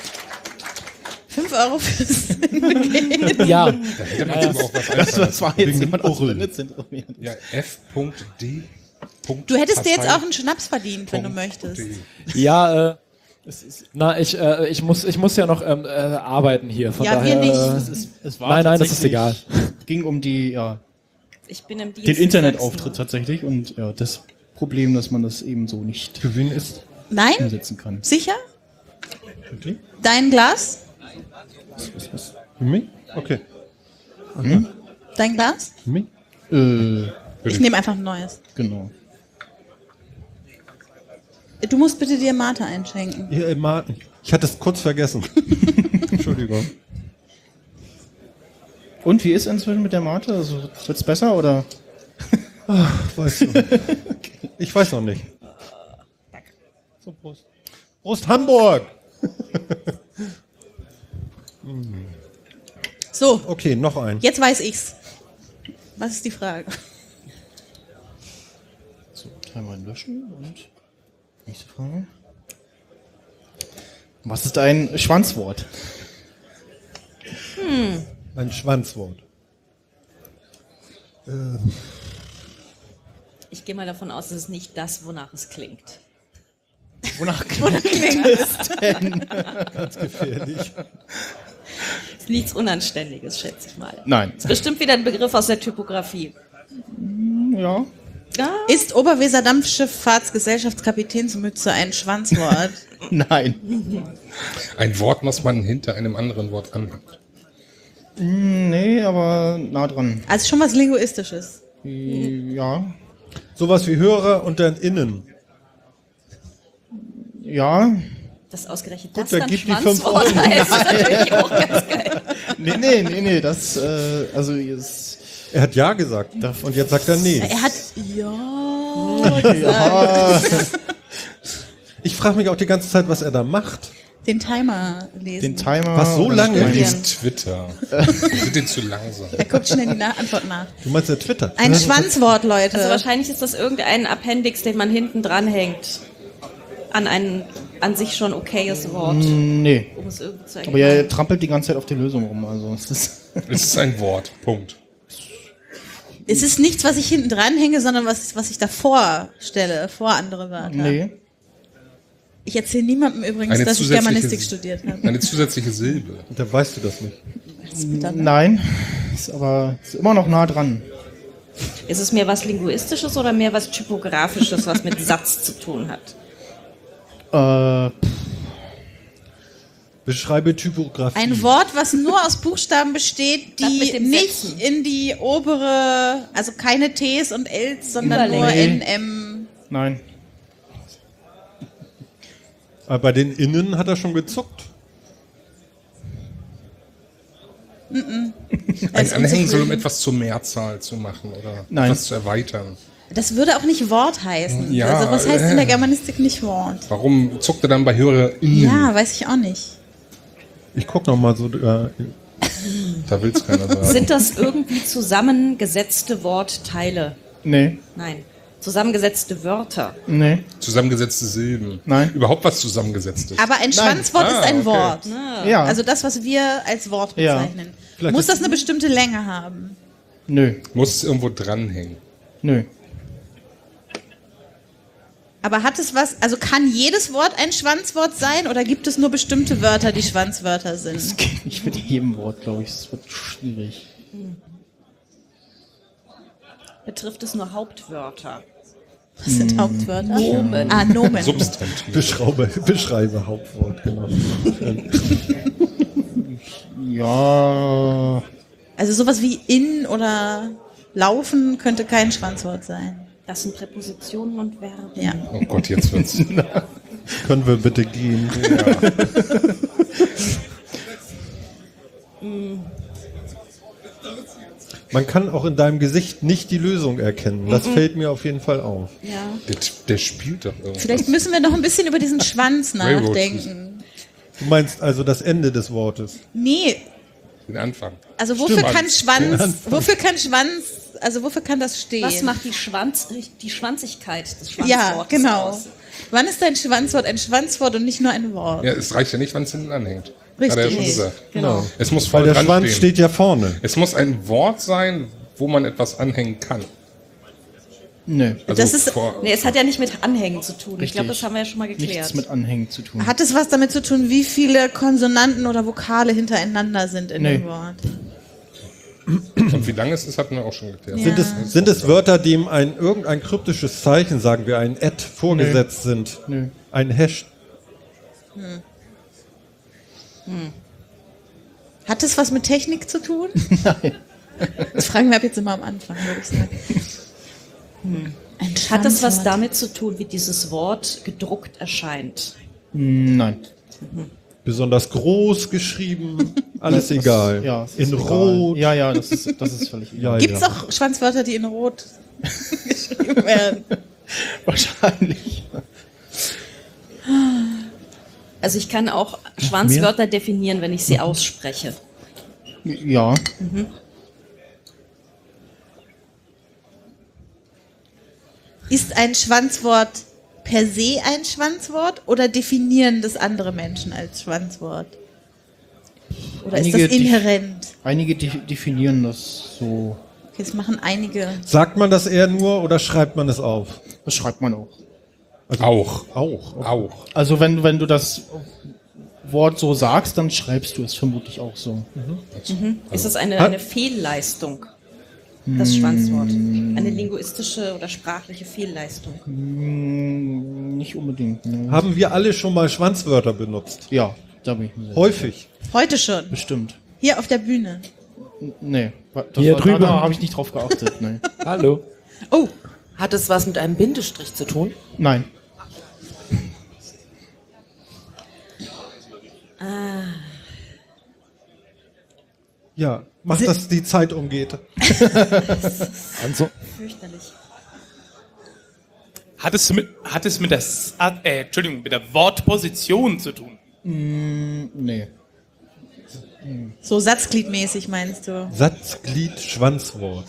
5 Euro fürs Hingehen. Ja. Da hätte man aber auch was Das war jetzt Wegen jemand aus Url. Internet. Ja, F.D. Du hättest dir jetzt auch einen Schnaps verdient, wenn du möchtest. Ja, ich muss ja noch arbeiten hier. Von Ja, daher, wir nicht. Es war nein, das ist tatsächlich- egal. ging um die, Ich bin im Dienst. den Internetauftritt tatsächlich und ja, das Problem, dass man das eben so nicht Gewinn ist... Nein? umsetzen kann. Sicher? Okay. Dein Glas? Für mich? Okay. Dein Glas? Für mich? Ich nehme einfach ein neues. Genau. Du musst bitte dir Mate einschenken. Hier, Martin. Ich hatte es kurz vergessen. Entschuldigung. Und wie ist inzwischen mit der Mate? Also, wird's besser oder? Weißt du. Ich weiß noch nicht. So, Prost. Prost Hamburg! So, Okay, noch ein. jetzt weiß ich's. Was ist die Frage? So, einmal löschen und nächste Frage. Was ist ein Schwanzwort? Ein Schwanzwort. Ich gehe mal davon aus, es ist nicht das, wonach es klingt. Wonach klingt es denn? Ganz gefährlich. Ist nichts Unanständiges, schätze ich mal. Nein. Ist bestimmt wieder ein Begriff aus der Typografie. Ja. Ja. Ist Oberweser-Dampfschifffahrtskapitänsmütze ein Schwanzwort? Nein. Ein Wort, was man hinter einem anderen Wort anhängt. Nee, aber nah dran. Also schon was Linguistisches. Ja. Sowas wie Hörer und dann innen. Ja. Das ausgerechnet Gut, das dann dann gib die 5 Schwanzwort Euro. heißt, ist natürlich auch ganz geil. Nee, das, also, ist, Er hat Ja gesagt. Und jetzt sagt er nee. Er hat ja gesagt. Ich frage mich auch die ganze Zeit, was er da macht. Den Timer lesen. den Timer. Was, so lange? Er Ja. liest Twitter. Wir sind denn zu langsam. Er guckt schnell die Antwort nach. Du meinst der Twitter? Ein Schwanzwort, Leute. Also wahrscheinlich ist das irgendein Appendix, den man hinten dranhängt. An ein an sich schon okayes Wort. Nee. Um es irgendwie zu Aber erklären. er trampelt die ganze Zeit auf die Lösung rum. Also, es ist Es ist ein Wort. Punkt. Es ist nichts, was ich hinten dranhänge, sondern was ich davor stelle, vor andere Wörter. nee. Ich erzähle niemandem übrigens, dass ich Germanistik studiert habe. Eine zusätzliche Silbe. Da weißt du das nicht. Nein. Ist aber ist immer noch nah dran. Ist es mehr was Linguistisches oder mehr was Typografisches, was mit Satz zu tun hat? Beschreibe Typografie. Ein Wort, was nur aus Buchstaben besteht, Das mit die dem nicht Sätzen. in die obere, also keine Ts und Ls, sondern nur Überlänge. NM. Nein. Aber bei den Innen hat er schon gezuckt. Ein ist Anhängen soll, um unzufrieden. etwas zur Mehrzahl zu machen oder Nein. etwas zu erweitern. Das würde auch nicht Wort heißen. Ja, Also was heißt in der Germanistik nicht Wort? Warum zuckt er dann bei HörerInnen? Ja, weiß ich auch nicht. Ich guck noch mal so. Da will es keiner sagen. Sind das irgendwie zusammengesetzte Wortteile? Nee. Nein. Zusammengesetzte Wörter. Nee. Zusammengesetzte Silben. Nein. Überhaupt was Zusammengesetztes. Aber ein Schwanzwort ist ein okay. Wort. Ja. Also das, was wir als Wort Ja. bezeichnen. Vielleicht Muss ist- das eine bestimmte Länge haben? Nö. Muss es irgendwo dranhängen. Nö. Aber hat es was, also kann jedes Wort ein Schwanzwort sein oder gibt es nur bestimmte Wörter, die Schwanzwörter sind? Das geht nicht mit jedem Wort, glaube ich. Das wird schwierig. Betrifft es nur Hauptwörter? Was sind Hauptwörter? Nomen. Ah, Nomen. Substantiv. Beschreibe Hauptwort, genau. Ja. Also sowas wie in oder laufen könnte kein Schwanzwort sein. Das sind Präpositionen und Verben. Ja. Oh Gott, jetzt wird's. Können wir bitte gehen? Man kann auch in deinem Gesicht nicht die Lösung erkennen. Das fällt mir auf jeden Fall auf. Ja. Der spielt doch irgendwas. Vielleicht müssen wir noch ein bisschen über diesen Schwanz Railroad nachdenken. Du meinst also das Ende des Wortes? Nee, Den Anfang. also wofür Stimmt. kann Schwanz, also wofür kann das stehen? Was macht die Schwanzigkeit des Schwanzwortes Ja, genau. aus? Wann ist ein Schwanzwort und nicht nur ein Wort? Ja, es reicht ja nicht, wenn es hinten anhängt. Richtig. Hat er ja schon Nee, gesagt. genau. Es muss Weil voll der dran Schwanz stehen. steht ja vorne. Es muss ein Wort sein, wo man etwas anhängen kann. Nö. Also Das ist- Nee, es hat ja nicht mit Anhängen zu tun. Ich Richtig. glaube, das haben wir ja schon mal geklärt. Nichts mit Anhängen zu tun. Hat es was damit zu tun, wie viele Konsonanten oder Vokale hintereinander sind in Nee. dem Wort? Und wie lange es ist, hatten wir auch schon geklärt. Ja. Sind es Wörter, dem irgendein kryptisches Zeichen, sagen wir ein Ad, vorgesetzt sind? Nö. Ein Hash? Hat es was mit Technik zu tun? Nein. Das fragen wir ab jetzt immer am Anfang, würde ich sagen. Ein Hat es was Schwanzwort. damit zu tun, wie dieses Wort gedruckt erscheint? Nein. Besonders groß geschrieben? Alles egal. Ja, es ist in egal. Rot? Ja, das ist völlig egal. Ja, Gibt es ja. auch Schwanzwörter, die in Rot geschrieben werden? Wahrscheinlich. Also ich kann auch Schwanzwörter definieren, wenn ich sie ausspreche. Ja. Ist ein Schwanzwort per se ein Schwanzwort oder definieren das andere Menschen als Schwanzwort? Oder ist das inhärent? Einige definieren das so. Okay, das machen einige. Sagt man das eher nur oder schreibt man es auf? Das schreibt man auch. Auch. Also wenn du das Wort so sagst, dann schreibst du es vermutlich auch so. Ist es eine Fehlleistung, das Schwanzwort? Eine linguistische oder sprachliche Fehlleistung? Nicht unbedingt. Ne. Haben wir alle schon mal Schwanzwörter benutzt? Ja, da bin ich mir sicher. Häufig. Heute schon. Bestimmt. Hier auf der Bühne. Nee, Hier drüben. Da habe ich nicht drauf geachtet. Nee. Hallo. Oh, Hat es was mit einem Bindestrich zu tun? Nein. Ja, mach, dass die Zeit umgeht. Also, Fürchterlich. Hat es mit der Wortposition zu tun? Nee. so satzgliedmäßig meinst du? Satzglied, Schwanzwort.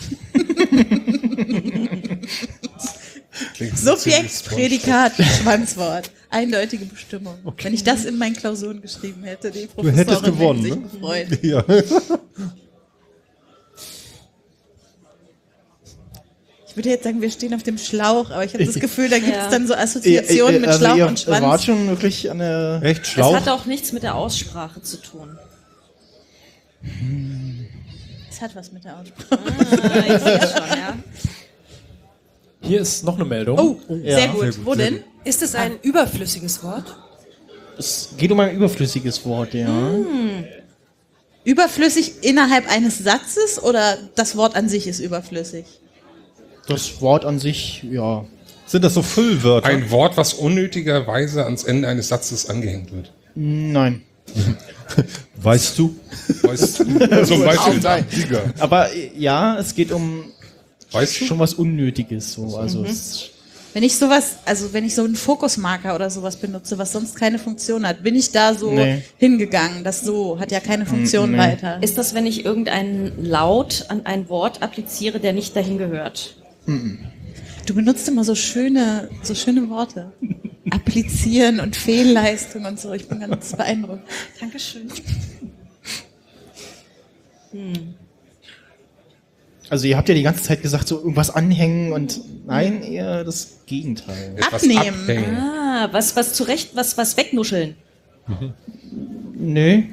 Subjekt, Prädikat, Schwanzwort. Eindeutige Bestimmung. Wenn ich das in meinen Klausuren geschrieben hätte, die Du Professorin hättest gewonnen, hätte sich ne? gefreut. Ja. Ich würde jetzt sagen, wir stehen auf dem Schlauch, aber ich habe das Ich- Gefühl, da gibt es Ja. dann so Assoziationen mit also Schlauch ihr und Schwanz. wart schon wirklich eine... Echt Es Schlauch? hat auch nichts mit der Aussprache zu tun. Es hat was mit der Aussprache. Ich sehe schon, ja. hier ist noch eine Meldung. Oh, Ja. sehr gut. Sehr gut, Wo sehr denn? Ist es ein überflüssiges Wort? Es geht um ein überflüssiges Wort, ja. Überflüssig innerhalb eines Satzes oder das Wort an sich ist überflüssig? Das Wort an sich, ja. Sind das so Füllwörter? Ein Wort, was unnötigerweise ans Ende eines Satzes angehängt wird. Nein. Weißt du? Weißt du? Zum Beispiel Sieger. Aber ja, es geht um Weißt du? schon was Unnötiges. So. Also es, Wenn ich sowas, also wenn ich so einen Fokusmarker oder sowas benutze, was sonst keine Funktion hat, bin ich da so Nee. hingegangen. Das so hat ja keine Funktion Nee. weiter. Ist das, wenn ich irgendeinen Laut an ein Wort appliziere, der nicht dahin gehört? Du benutzt immer so schöne Worte. Applizieren und Fehlleistung und so. Ich bin ganz beeindruckt. Dankeschön. Also ihr habt ja die ganze Zeit gesagt, so irgendwas anhängen und nein, eher das Gegenteil. Etwas abnehmen. Ah, was zurecht, was wegnuscheln. Nee.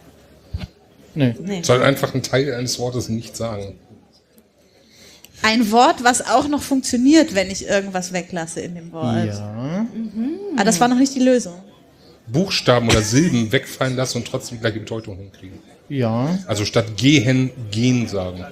Soll einfach ein Teil eines Wortes nicht sagen. Ein Wort, was auch noch funktioniert, wenn ich irgendwas weglasse in dem Wort. Ja. Aber das war noch nicht die Lösung. Buchstaben oder Silben wegfallen lassen und trotzdem gleich Bedeutung hinkriegen. Ja. Also statt gehen, gehen sagen.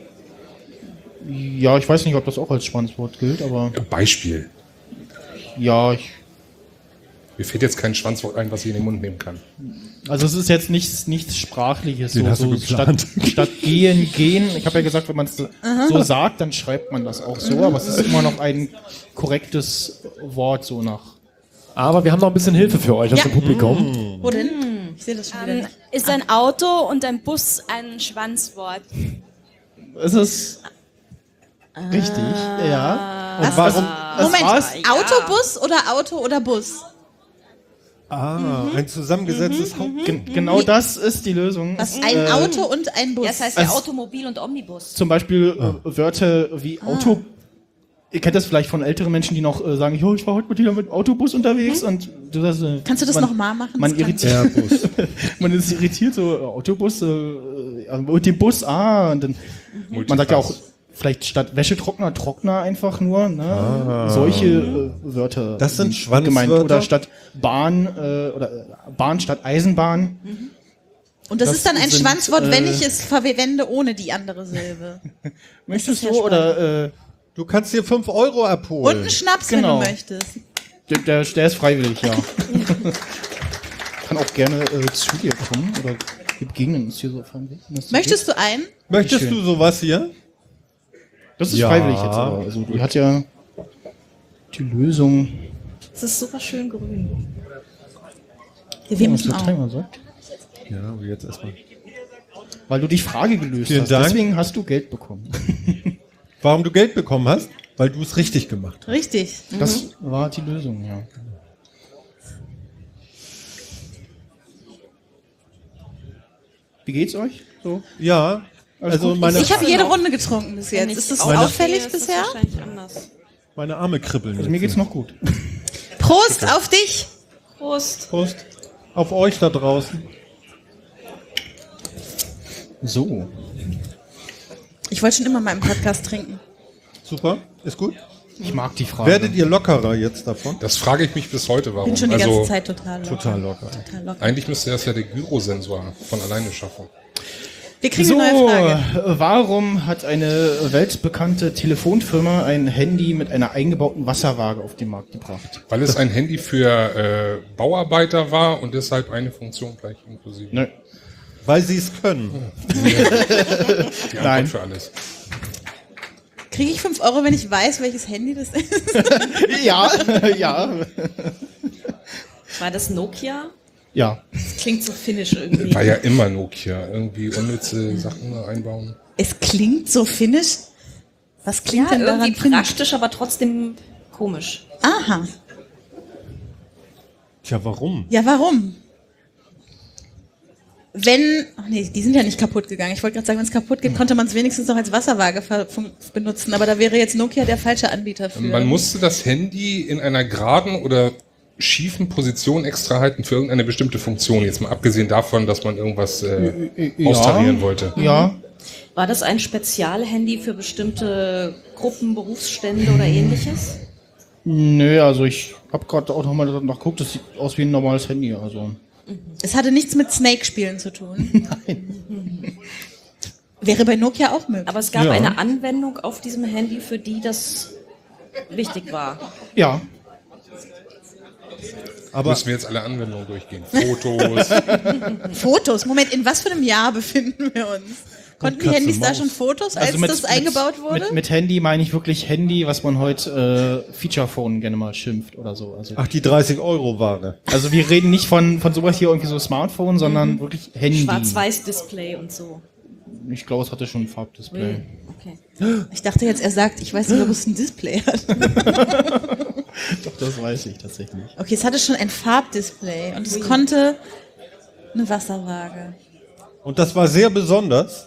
Ja, ich weiß nicht, ob das auch als Schwanzwort gilt, aber... Beispiel. Ja, mir fällt jetzt kein Schwanzwort ein, was ich in den Mund nehmen kann. Also es ist jetzt nichts Sprachliches. Den hast du geplant. Statt gehen. Ich habe ja gesagt, wenn man es so sagt, dann schreibt man das auch so, aber es ist immer noch ein korrektes Wort so nach. Aber wir haben noch ein bisschen Hilfe für euch aus dem Publikum. Wo denn? Ich sehe das schon wieder. Ist ein Auto und ein Bus ein Schwanzwort? Ist es richtig? Ja. Und warum? Moment, Autobus oder Auto oder Bus? Ein zusammengesetztes Haupt. Genau das ist die Lösung. Was, ein Auto und ein Bus? Ja, das heißt ja Automobil und Omnibus. Zum Beispiel Wörter wie Auto. Ihr kennt das vielleicht von älteren Menschen, die noch sagen, ich war heute wieder mit dem Autobus unterwegs und du sagst, kannst du das nochmal machen? Man irritiert. Man ist irritiert, so Autobus, und den Bus, und dann, man sagt ja auch, vielleicht statt Wäschetrockner, Trockner einfach nur, ne? Solche Wörter. Das sind gemeint. Schwanzwörter? Oder statt Bahn, oder Bahn statt Eisenbahn. Und das ist dann ein Schwanzwort, wenn ich es verwende ohne die andere Silbe. Möchtest du, oder, du kannst dir 5 Euro abholen. Und einen Schnaps, wenn du möchtest. Der ist freiwillig, ja. Kann auch gerne zu dir kommen, oder wir begegnen uns hier so auf einem Weg. Möchtest du einen? Möchtest du sowas hier? Das ist freiwillig jetzt aber. Also die hat ja die Lösung. Es ist super schön grün. Ja, wir müssen was der auch. Timer sagt. Ja, jetzt erstmal. Weil du die Frage gelöst Vielen hast. Dank. Deswegen hast du Geld bekommen. Warum du Geld bekommen hast? Weil du es richtig gemacht hast. Richtig. Das war die Lösung, ja. Wie geht's euch? So? Ja. Also Ich habe jede Runde getrunken bis jetzt. Ist das auffällig bisher? Meine Arme kribbeln. Also mir geht's noch gut. Prost auf dich! Prost. Prost. Auf euch da draußen. So. Ich wollte schon immer mal im Podcast trinken. Super. Ist gut. Ich mag die Frage. Werdet ihr lockerer jetzt davon? Das frage ich mich bis heute, warum. Bin schon die ganze Zeit total locker. Total locker. Total locker. Eigentlich müsste das ja der Gyrosensor von alleine schaffen. Wir kriegen eine neue Frage. Warum hat eine weltbekannte Telefonfirma ein Handy mit einer eingebauten Wasserwaage auf den Markt gebracht? Weil es ein Handy für Bauarbeiter war und deshalb eine Funktion gleich inklusive. Nein. Weil sie es können. Die Antwort Nein. für alles. Kriege ich 5 Euro, wenn ich weiß, welches Handy das ist? Ja, ja. War das Nokia? Ja. Das klingt so finnisch irgendwie. War ja immer Nokia. Irgendwie unnütze Sachen einbauen. Es klingt so finnisch. Was klingt Ja, denn daran irgendwie finnisch? praktisch, aber trotzdem komisch. Aha. Tja, warum? Ja, warum? Ach nee, die sind ja nicht kaputt gegangen. Ich wollte gerade sagen, wenn es kaputt geht, konnte man es wenigstens noch als Wasserwaage benutzen. Aber da wäre jetzt Nokia der falsche Anbieter für. Man musste das Handy in einer geraden oder schiefen Position extra halten für irgendeine bestimmte Funktion. Jetzt mal abgesehen davon, dass man irgendwas austarieren wollte. Ja. War das ein Spezialhandy für bestimmte Gruppen, Berufsstände oder ähnliches? Nö, also ich habe gerade auch nochmal nachgeguckt, das sieht aus wie ein normales Handy. Also. Es hatte nichts mit Snake-Spielen zu tun. Nein. Wäre bei Nokia auch möglich. Aber es gab eine Anwendung auf diesem Handy, für die das wichtig war. Ja. Aber müssen wir jetzt alle Anwendungen durchgehen? Fotos. Fotos? Moment, in was für einem Jahr befinden wir uns? Konnten die Handys da schon Fotos, als das eingebaut wurde? Mit Handy meine ich wirklich Handy, was man heute Feature-Phone gerne mal schimpft oder so. Also, Ach, die 30-Euro-Ware. Also wir reden nicht von sowas hier irgendwie so Smartphone, sondern wirklich Handy. Schwarz-Weiß-Display und so. Ich glaube, es hatte schon ein Farbdisplay. Okay. Ich dachte jetzt, er sagt, ich weiß nicht, ob es ein Display hat. Doch, das weiß ich tatsächlich. Okay, es hatte schon ein Farbdisplay und es konnte eine Wasserwaage. Und das war sehr besonders.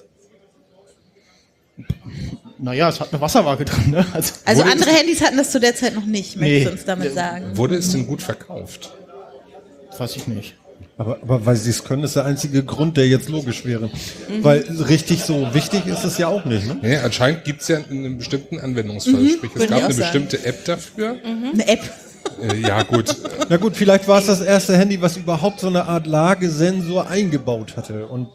Naja, es hat eine Wasserwaage drin, ne? Also andere Handys hatten das zu der Zeit noch nicht, möchtest du uns damit sagen? Wurde es denn gut verkauft? Weiß ich nicht. Aber weil sie es können, ist der einzige Grund, der jetzt logisch wäre. Weil richtig so wichtig ist es ja auch nicht, ne? Nee, anscheinend gibt es ja einen bestimmten Anwendungsfall. Sprich, es gab eine bestimmte App dafür. Eine App. Ja, gut. Na gut, vielleicht war es das erste Handy, was überhaupt so eine Art Lagesensor eingebaut hatte. Und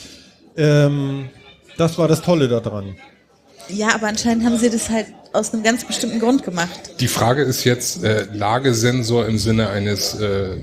das war das Tolle daran. Ja, aber anscheinend haben sie das halt aus einem ganz bestimmten Grund gemacht. Die Frage ist jetzt, Lagesensor im Sinne eines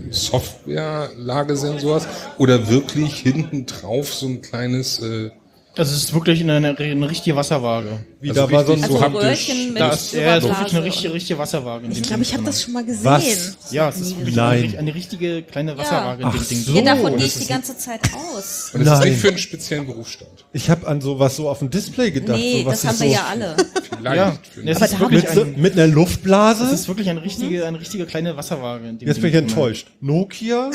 Software-Lagesensors oder wirklich hinten drauf so ein kleines... Das ist wirklich eine richtige Wasserwaage. Wie da war so ein Röhrchen mit da ist wirklich eine Blase. richtige Wasserwaage. in dem Ich glaube, ich Ding habe das drin. schon mal gesehen. Was? Ja, es ist wirklich Nein. eine richtige kleine Wasserwaage. in dem Ding. so. Ja, davon das gehe ich ist die ganze Zeit aus. Und das ist Nein. nicht für einen speziellen Berufsstand. Ich habe an sowas so auf dem Display gedacht. Nee, so, was das haben sich wir so ja alle. Vielleicht. Ja, für es Aber ist da wirklich mit einer Luftblase? es ist wirklich eine richtige kleine Wasserwaage. in dem Jetzt bin ich Ding drin. enttäuscht. Nokia?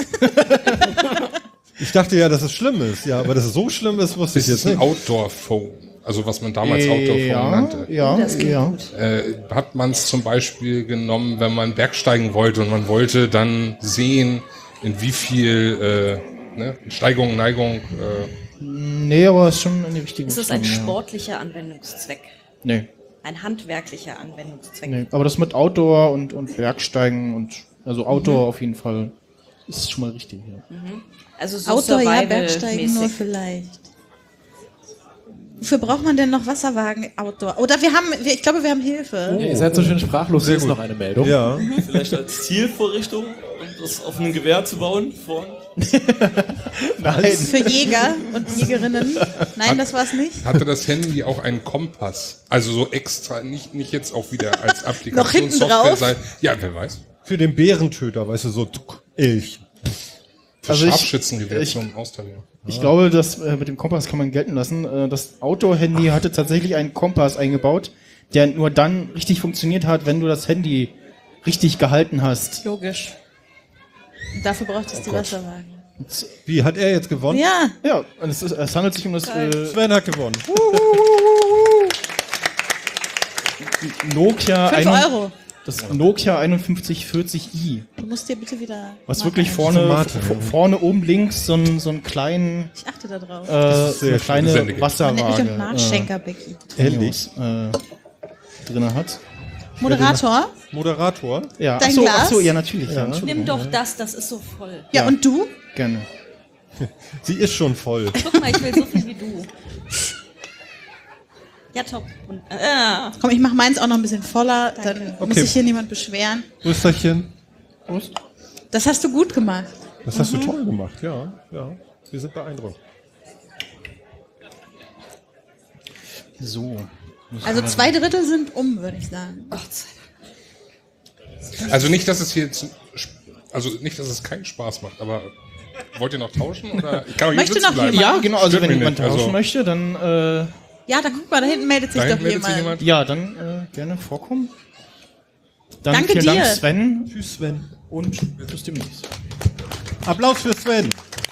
Ich dachte ja, dass es schlimm ist. Ja, aber dass es so schlimm ist, wusste ich Das ist jetzt ein nicht. Outdoor-Phone. Also was man damals Outdoor-Phone nannte. Ja, ja. Hat man es zum Beispiel genommen, wenn man bergsteigen wollte und man wollte dann sehen, in wie viel Steigung, Neigung. Nee, aber es ist schon eine richtige Es ist ein Richtung, ja. sportlicher Anwendungszweck. Nee, Ein handwerklicher Anwendungszweck. nee. Aber das mit Outdoor und Bergsteigen und also Outdoor auf jeden Fall ist schon mal richtig. Ja. Also so Outdoor, ja, Bergsteigen nur Survival-mäßig. vielleicht. Wofür braucht man denn noch Wasserwagen Outdoor? Oder ich glaube, wir haben Hilfe. Ja, ihr seid so schön sprachlos, hier ist noch eine Meldung. Ja. Vielleicht als Zielvorrichtung, um das auf einem Gewehr zu bauen, vorne. Nein. Für Jäger und Jägerinnen. Nein, das war's nicht. Hatte das Handy auch einen Kompass? Also so extra, nicht jetzt auch wieder als Noch hinten Applikationssoftware drauf? sein. Ja, wer weiß. Für den Bärentöter, weißt du, so Elch. Für Also ich- Scharfschützengewehr ich- zum Austarieren. Ich glaube, das mit dem Kompass kann man gelten lassen. Das Outdoor-Handy hatte tatsächlich einen Kompass eingebaut, der nur dann richtig funktioniert hat, wenn du das Handy richtig gehalten hast. Logisch. Dafür braucht es die Wasserwagen. Wie, hat er jetzt gewonnen? Ja. Ja, und es handelt sich um das Sven hat gewonnen. Nokia 5 Euro. Das Nokia 5140i. Du musst dir bitte wieder... Was Marke wirklich einstellen. vorne oben links so einen kleinen, Ich achte da drauf. so eine kleine Man nennt mich Wasserwaage. auch Nachschenker, Becky. Ehrlich? Drin hat. Moderator? Moderator? Ja, Dein ach Glas? so, ja, natürlich. Ja. Nimm doch das ist so voll. Ja, und du? Gerne. Sie ist schon voll. Guck mal, ich will so viel wie du. Ja, top. Und, Komm, ich mach meins auch noch ein bisschen voller, dann muss Okay. sich hier niemand beschweren. Rüsterchen. Prost. Das hast du gut gemacht. Das hast du toll gemacht, ja. Ja. Wir sind beeindruckt. So. Also 2/3 sind würde ich sagen. Also nicht, dass es hier nicht, dass es keinen Spaß macht, aber wollt ihr noch tauschen? Oder? Ich kann auch hier Möchte sitzen noch bleiben. jemand? Ja, genau, also Stört wenn mich jemand nicht. tauschen Also, möchte, dann Ja, da guck mal, da hinten meldet sich dahin doch meldet sich jemand. ja, dann gerne vorkommen. Dann Danke vielen dir. Dank Sven Tschüss, Sven. und bis demnächst. Applaus für Sven.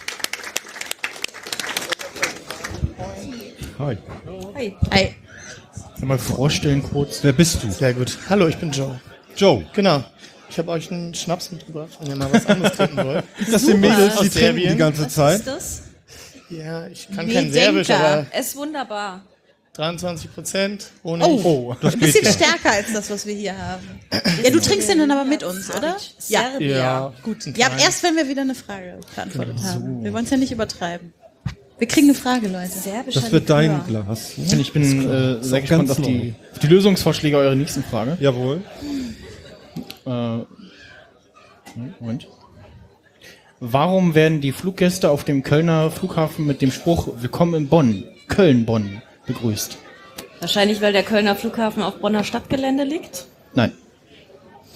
Hi. Hi. Hey. Mal vorstellen kurz. Wer bist du? Sehr gut. Hallo, ich bin Joe. Joe. Genau. Ich habe euch einen Schnaps mitgebracht, wenn ihr mal was anderes trinken wollt. Das sind Mädels, die Aus trinken Serbien. die ganze Was ist Zeit. das? Ja, ich kann Nee, kein Serbisch, Denker. aber Es ist wunderbar. 23% Honig. Oh, das ein bisschen geht ja. stärker als das, was wir hier haben. Ja, du trinkst den dann aber mit uns, oder? Ja. Serbia. Ja, Gut. ein Ja, kleines. erst wenn wir wieder eine Frage beantwortet haben. Wir wollen es ja nicht übertreiben. Wir kriegen eine Frage, Leute. Serbischer Das wird Likör. dein Glas. Ich bin sehr auch gespannt ganz auf die Lösungsvorschläge eurer nächsten Frage. Jawohl. Moment. Warum werden die Fluggäste auf dem Kölner Flughafen mit dem Spruch Willkommen in Bonn, Köln-Bonn begrüßt? Wahrscheinlich, weil der Kölner Flughafen auf Bonner Stadtgelände liegt. Nein.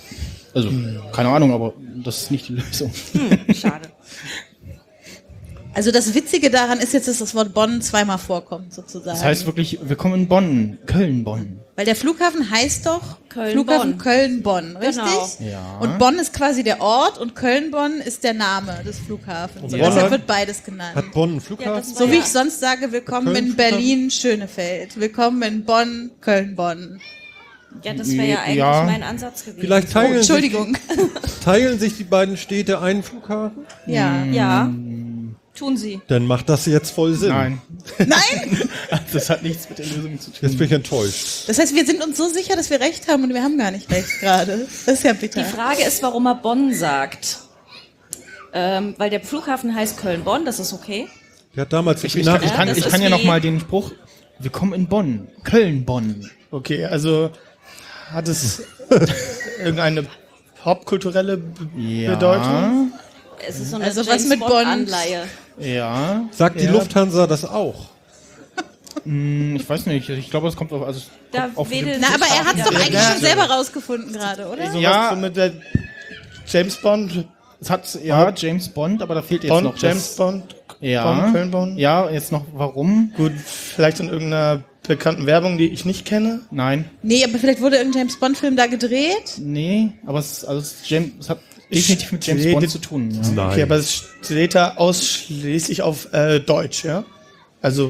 Also, keine Ahnung, aber das ist nicht die Lösung. Schade. Also das Witzige daran ist jetzt, dass das Wort Bonn zweimal vorkommt, sozusagen. Das heißt wirklich, wir kommen in Bonn, Köln-Bonn. Weil der Flughafen heißt doch Köln-Bonn. Flughafen Köln-Bonn, richtig? Genau. Ja. Und Bonn ist quasi der Ort und Köln-Bonn ist der Name des Flughafens. Und Bonn deshalb wird beides genannt. Hat Bonn einen Flughafen? So wie ich sonst sage, willkommen in Berlin-Schönefeld, willkommen in Bonn, Köln-Bonn. Ja, das wäre ja eigentlich mein Ansatz gewesen. Vielleicht Entschuldigung. Teilen sich die beiden Städte einen Flughafen? Ja. Ja, tun sie. Dann macht das jetzt voll Sinn. Nein. Nein? Das hat nichts mit der Lösung zu tun. Jetzt bin ich enttäuscht. Das heißt, wir sind uns so sicher, dass wir recht haben und wir haben gar nicht recht gerade. Das ist ja bitter. Die Frage ist, warum er Bonn sagt. Weil der Flughafen heißt Köln-Bonn, das ist okay. Der hat damals so viel Ich Nachrichten. kann ja noch mal den Spruch, wir kommen in Bonn, Köln-Bonn. Okay, also hat es irgendeine popkulturelle Bedeutung? Es ist so eine Also was James mit Bond Bond? Anleihe. Ja. Sagt die Lufthansa das auch? Ich weiß nicht, ich glaube, es kommt auf... Also, Da auf wedelt Na, aber er hat es doch eigentlich Ja. schon selber rausgefunden gerade, oder? Sowas Ja. so mit der James Bond, Es hat, ja, James Bond, aber da fehlt jetzt Bond, noch James das. Bond, Ja. Bonn, Köln-Bonn? Ja, jetzt noch warum? Gut, vielleicht in irgendeiner bekannten Werbung, die ich nicht kenne. Nein. Nee, aber vielleicht wurde irgendein James-Bond-Film da gedreht. Nee, aber es hat definitiv mit James Bond zu tun. Ja. Nein. Okay, aber es steht da ausschließlich auf Deutsch, ja? Also,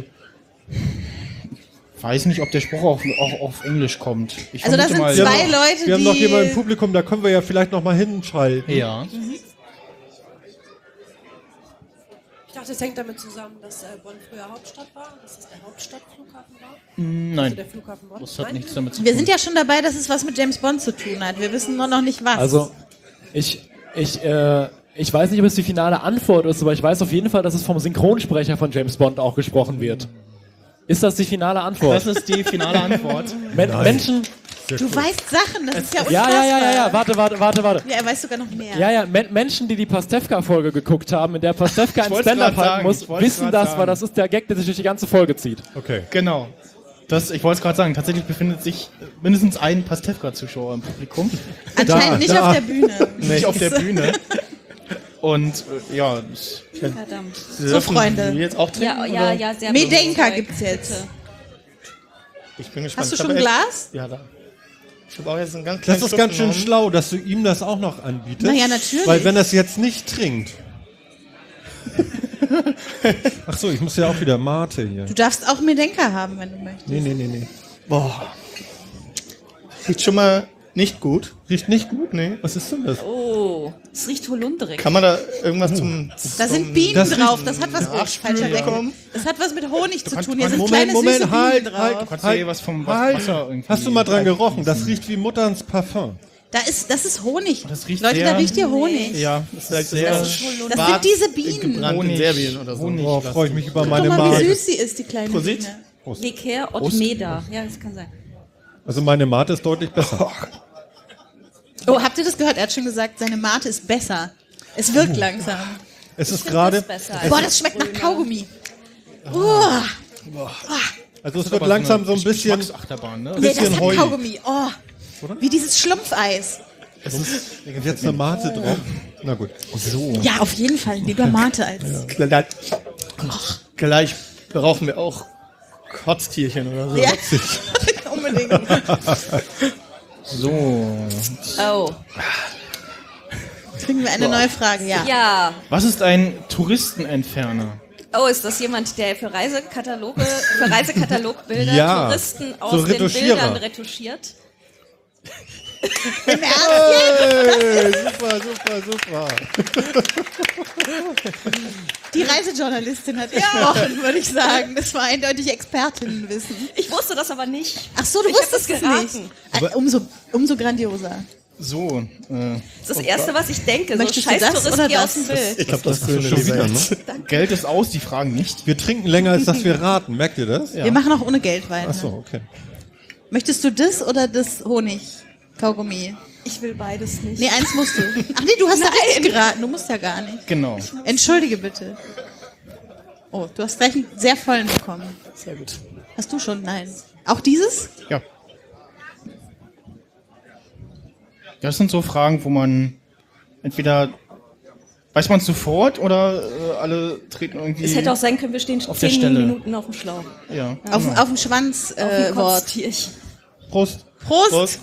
Weiß nicht, ob der Spruch auch auf Englisch kommt. Ich Also das vermute sind mal, zwei Leute, Wir haben noch die... jemanden im Publikum, da können wir ja vielleicht noch mal hinschalten. Ja. Ich dachte, es hängt damit zusammen, dass Bonn früher Hauptstadt war, dass es der Hauptstadtflughafen war. Nein. Also der Flughafen Bonn. Das hat nichts damit zu tun. Wir sind ja schon dabei, dass es was mit James Bond zu tun hat. Wir wissen nur noch nicht was. Also, ich weiß nicht, ob es die finale Antwort ist, aber ich weiß auf jeden Fall, dass es vom Synchronsprecher von James Bond auch gesprochen wird. Ist das die finale Antwort? Das ist die finale Antwort. Menschen... Du weißt Sachen, das ist ja Ja, unfassbar. warte. Ja, er weiß sogar noch mehr. Ja, Menschen, die Pastewka-Folge geguckt haben, in der Pastewka ein Stand-Up halten muss, wissen das, weil das ist der Gag, der sich durch die ganze Folge zieht. Okay. Genau. Ich wollte es gerade sagen, tatsächlich befindet sich mindestens ein Pastewka-Zuschauer im Publikum. Anscheinend nicht auf der Bühne. Nicht auf der Bühne. Und ja, Verdammt. So, Freunde. die jetzt auch trinken? Ja, sehr Medenka gut. gibt's jetzt. Ich bin gespannt. Hast du Ich schon hab ein echt- Glas? Ja, da. Ich habe auch jetzt einen ganz Das kleinen ist Schluck ganz schön genommen. schlau, dass du ihm das auch noch anbietest. Na ja, natürlich. Weil wenn er es jetzt nicht trinkt. Ach so, ich muss ja auch wieder Mate hier. Du darfst auch Medenka haben, wenn du möchtest. Nee. Boah. Riecht schon mal nicht gut. Riecht nicht gut? Nee. Was ist denn das? Oh, es riecht holundrig. Kann man da irgendwas zum... Da sind Bienen Das drauf. riecht- Das hat was Nachspülen falscher bekommen. Das hat was mit Honig zu kannst- tun. Hier sind Moment, kleine Moment, süße halt, Bienen drauf. halt. kannst du hier was vom Wasser irgendwie... Hast du mal dran gerochen? Das riecht wie Mutterns Parfum. Das ist Honig. Das riecht Leute, sehr- da riecht hier Honig. Ja, Das ist sehr Das sind diese Bienen. gebrannt in Serbien oder so. Honig. Oh, freue ich mich über Guck meine mal, wie Mate. süß sie ist, die kleine Prosit. Biene. Likör Otmeda. Ja, das kann sein. Also meine Mate ist deutlich besser. Oh, habt ihr das gehört? Er hat schon gesagt, seine Mate ist besser. Es wirkt langsam. Es ist gerade... Boah, das schmeckt nach Kaugummi. Also es wird langsam so ein bisschen... Geschmacksachterbahn, ne? Nee, das bisschen hat heulig. Kaugummi. Oh, wie dieses Schlumpfeis. Jetzt eine Mate drauf. Na gut. So. Ja, auf jeden Fall. Lieber Mate als... Gleich brauchen wir auch Kotztierchen oder so. Ja, unbedingt. So. Oh. Kriegen wir eine neue Frage, ja. Ja. Was ist ein Touristenentferner? Oh, ist das jemand, der für Reisekatalegbilder Ja, Touristen so aus den Retuschierer. Bildern retuschiert? Im Ernst? Hey, super. Die Reisejournalistin hat gesprochen, würde ich sagen. Das war eindeutig Expertinnenwissen. Ich wusste das aber nicht. Ach so, du Ich hab wusstest das es nicht. Umso grandioser. So. Das ist das Erste, was ich denke. Möchtest so du scheiß das Tourist, oder geh das? aus dem Bild. Ich glaube, das Grüne schon lieber wieder, jetzt. Geld ist aus, die fragen nicht. Wir trinken länger, als dass wir raten. Merkt ihr das? Wir machen auch ohne Geld weiter. Ach so, okay. Möchtest du das oder das Honig-Kaugummi? Ich will beides nicht. Nee, eins musst du. Ach nee, du hast da richtig geraten. Du musst ja gar nicht. Genau. Entschuldige bitte. Oh, du hast gleich einen sehr vollen bekommen. Sehr gut. Hast du schon? Nein. Auch dieses? Ja. Das sind so Fragen, wo man entweder Weiß man es sofort oder alle treten irgendwie. Es hätte auch sein können, wir stehen auf der 10 Stelle. Minuten auf dem Schlauch. Ja. Auf dem Schwanz Auf dem Wort. Kotztierchen. Prost. Prost.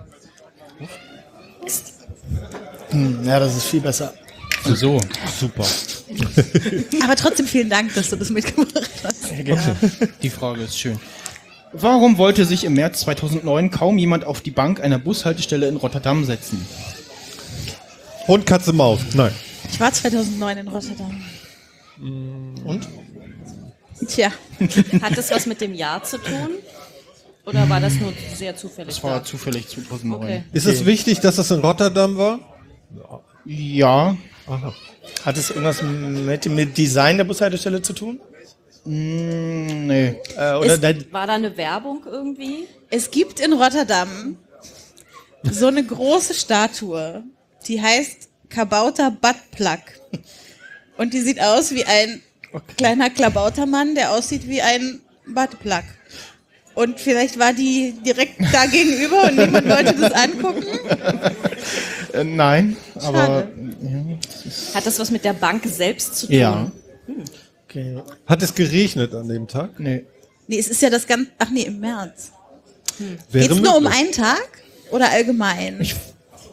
Ja, das ist viel besser. So, super. Aber trotzdem vielen Dank, dass du das mitgebracht hast. Die Frage ist schön. Warum wollte sich im März 2009 kaum jemand auf die Bank einer Bushaltestelle in Rotterdam setzen? Hund, Katze, Maus. Nein. Ich war 2009 in Rotterdam. Und? Tja. Hat das was mit dem Jahr zu tun? Oder war das nur sehr zufällig? Das war zufällig 2009. Okay. Ist es wichtig, dass es in Rotterdam war? Ja. Aha. Hat es irgendwas mit dem Design der Bushaltestelle zu tun? Nee. War da eine Werbung irgendwie? Es gibt in Rotterdam so eine große Statue, die heißt Kabouter Buttplug. Und die sieht aus wie ein kleiner Klabautermann, der aussieht wie ein Buttplug. Und vielleicht war die direkt da gegenüber und niemand wollte das angucken. Nein, aber. Hat das was mit der Bank selbst zu tun? Ja. Okay. Hat es geregnet an dem Tag? Nee. Nee, es ist ja das ganze. Ach nee, im März. Wäre Geht's nur um möglich. einen Tag oder allgemein? Ich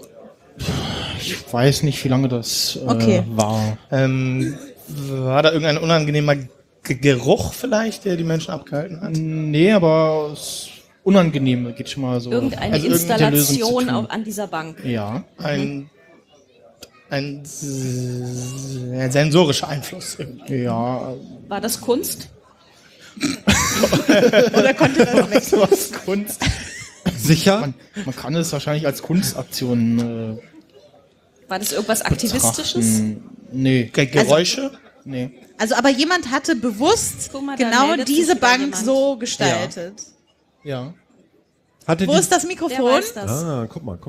weiß nicht, wie lange das Okay. war. War da irgendein unangenehmer Geruch vielleicht, der die Menschen abgehalten hat? Nee, aber es Unangenehme geht schon mal so. Irgendeine also irgendeine Lösung zu Installation tun. an dieser Bank. Ja. Ein sensorischer Einfluss. Ja. War das Kunst? Oder konnte das weg? Was Kunst? Sicher? Man kann es wahrscheinlich als Kunstaktion War das irgendwas Aktivistisches? betrachten. Nee. Geräusche? Nee. Also, aber jemand hatte bewusst Guck mal, da genau meldet diese sich wieder Bank jemand. so gestaltet. Ja. Hatte Wo die... ist das Wer Mikrofon? weiß das? Ah, guck mal.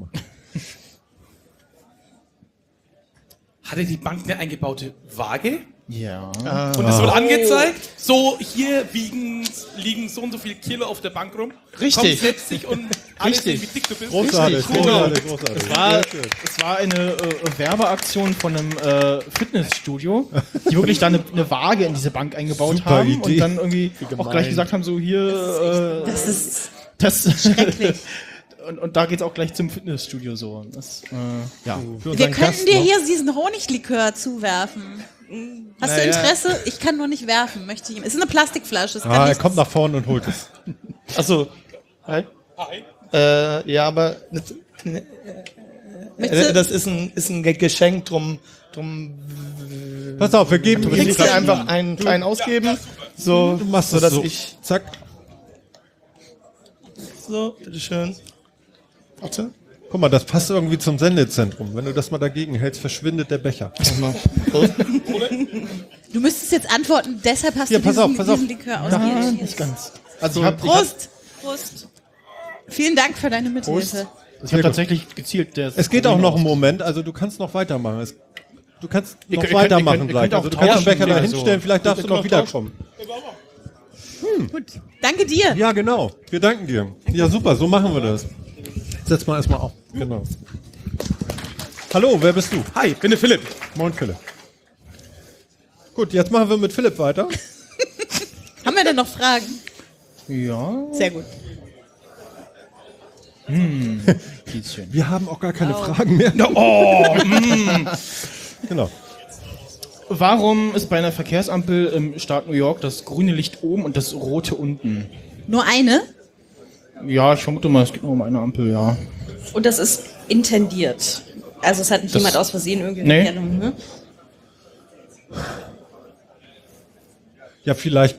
Hatte die Bank eine eingebaute Waage? Ja. Und es wird angezeigt, so hier liegen so und so viele Kilo auf der Bank rum. Richtig. Komm, setz dich und alles sehen, wie dick du bist. Großartig, Richtig, großartig, genau. großartig. Es war eine Werbeaktion von einem Fitnessstudio, die wirklich da eine Waage in diese Bank eingebaut Super haben Idee. und dann irgendwie gemein. auch gleich gesagt haben, so hier, Das ist das schrecklich. und da geht's auch gleich zum Fitnessstudio so. Das, ja. Für Wir unseren könnten Gast dir noch. hier diesen Honiglikör zuwerfen. Hast du Interesse? Ich kann nur nicht werfen, möchte ich ihm. Es ist eine Plastikflasche. Es kann Ah, er nichts- kommt nach vorne und holt es. Achso. Hi. Ja, aber Möchtest du- das ist ein Geschenk, drum Pass auf, wir geben will ich dann einfach einen kleinen ausgeben. So, Du machst so es dass so. ich. Zack. So, bitteschön. Warte. Guck mal, das passt irgendwie zum Sendezentrum. Wenn du das mal dagegen hältst, verschwindet der Becher. Du müsstest jetzt antworten, deshalb hast Hier, du pass auf. diesen Likör ausgegeben. Nicht ganz. Also Prost! Prost. Vielen Dank für deine Mithilfe. ich habe tatsächlich gezielt. Es geht auch noch einen Moment, also du kannst noch weitermachen. Du kannst Ihr noch könnt- weitermachen ihr könnt gleich. auch Also du kannst den tauschen Becher da oder hinstellen, so. vielleicht darfst du Wir noch können auch tauschen. wiederkommen. Gut. Danke dir. Ja, genau. Wir danken dir. Ja, super, so machen wir das. Setz mal erstmal auf. Genau. Hallo, wer bist du? Hi, ich bin der Philipp. Moin, Philipp. Gut, jetzt machen wir mit Philipp weiter. Haben wir denn noch Fragen? Ja. Sehr gut. Schön. Wir haben auch gar keine Fragen mehr. Genau. Warum ist bei einer Verkehrsampel im Staat New York das grüne Licht oben und das rote unten? Nur eine? Ja, ich vermute mal, es geht nur um eine Ampel, ja. Und das ist intendiert. Also es hat nicht Das- jemand aus Versehen irgendwie Nee. Erkennung, ne? Ja, vielleicht.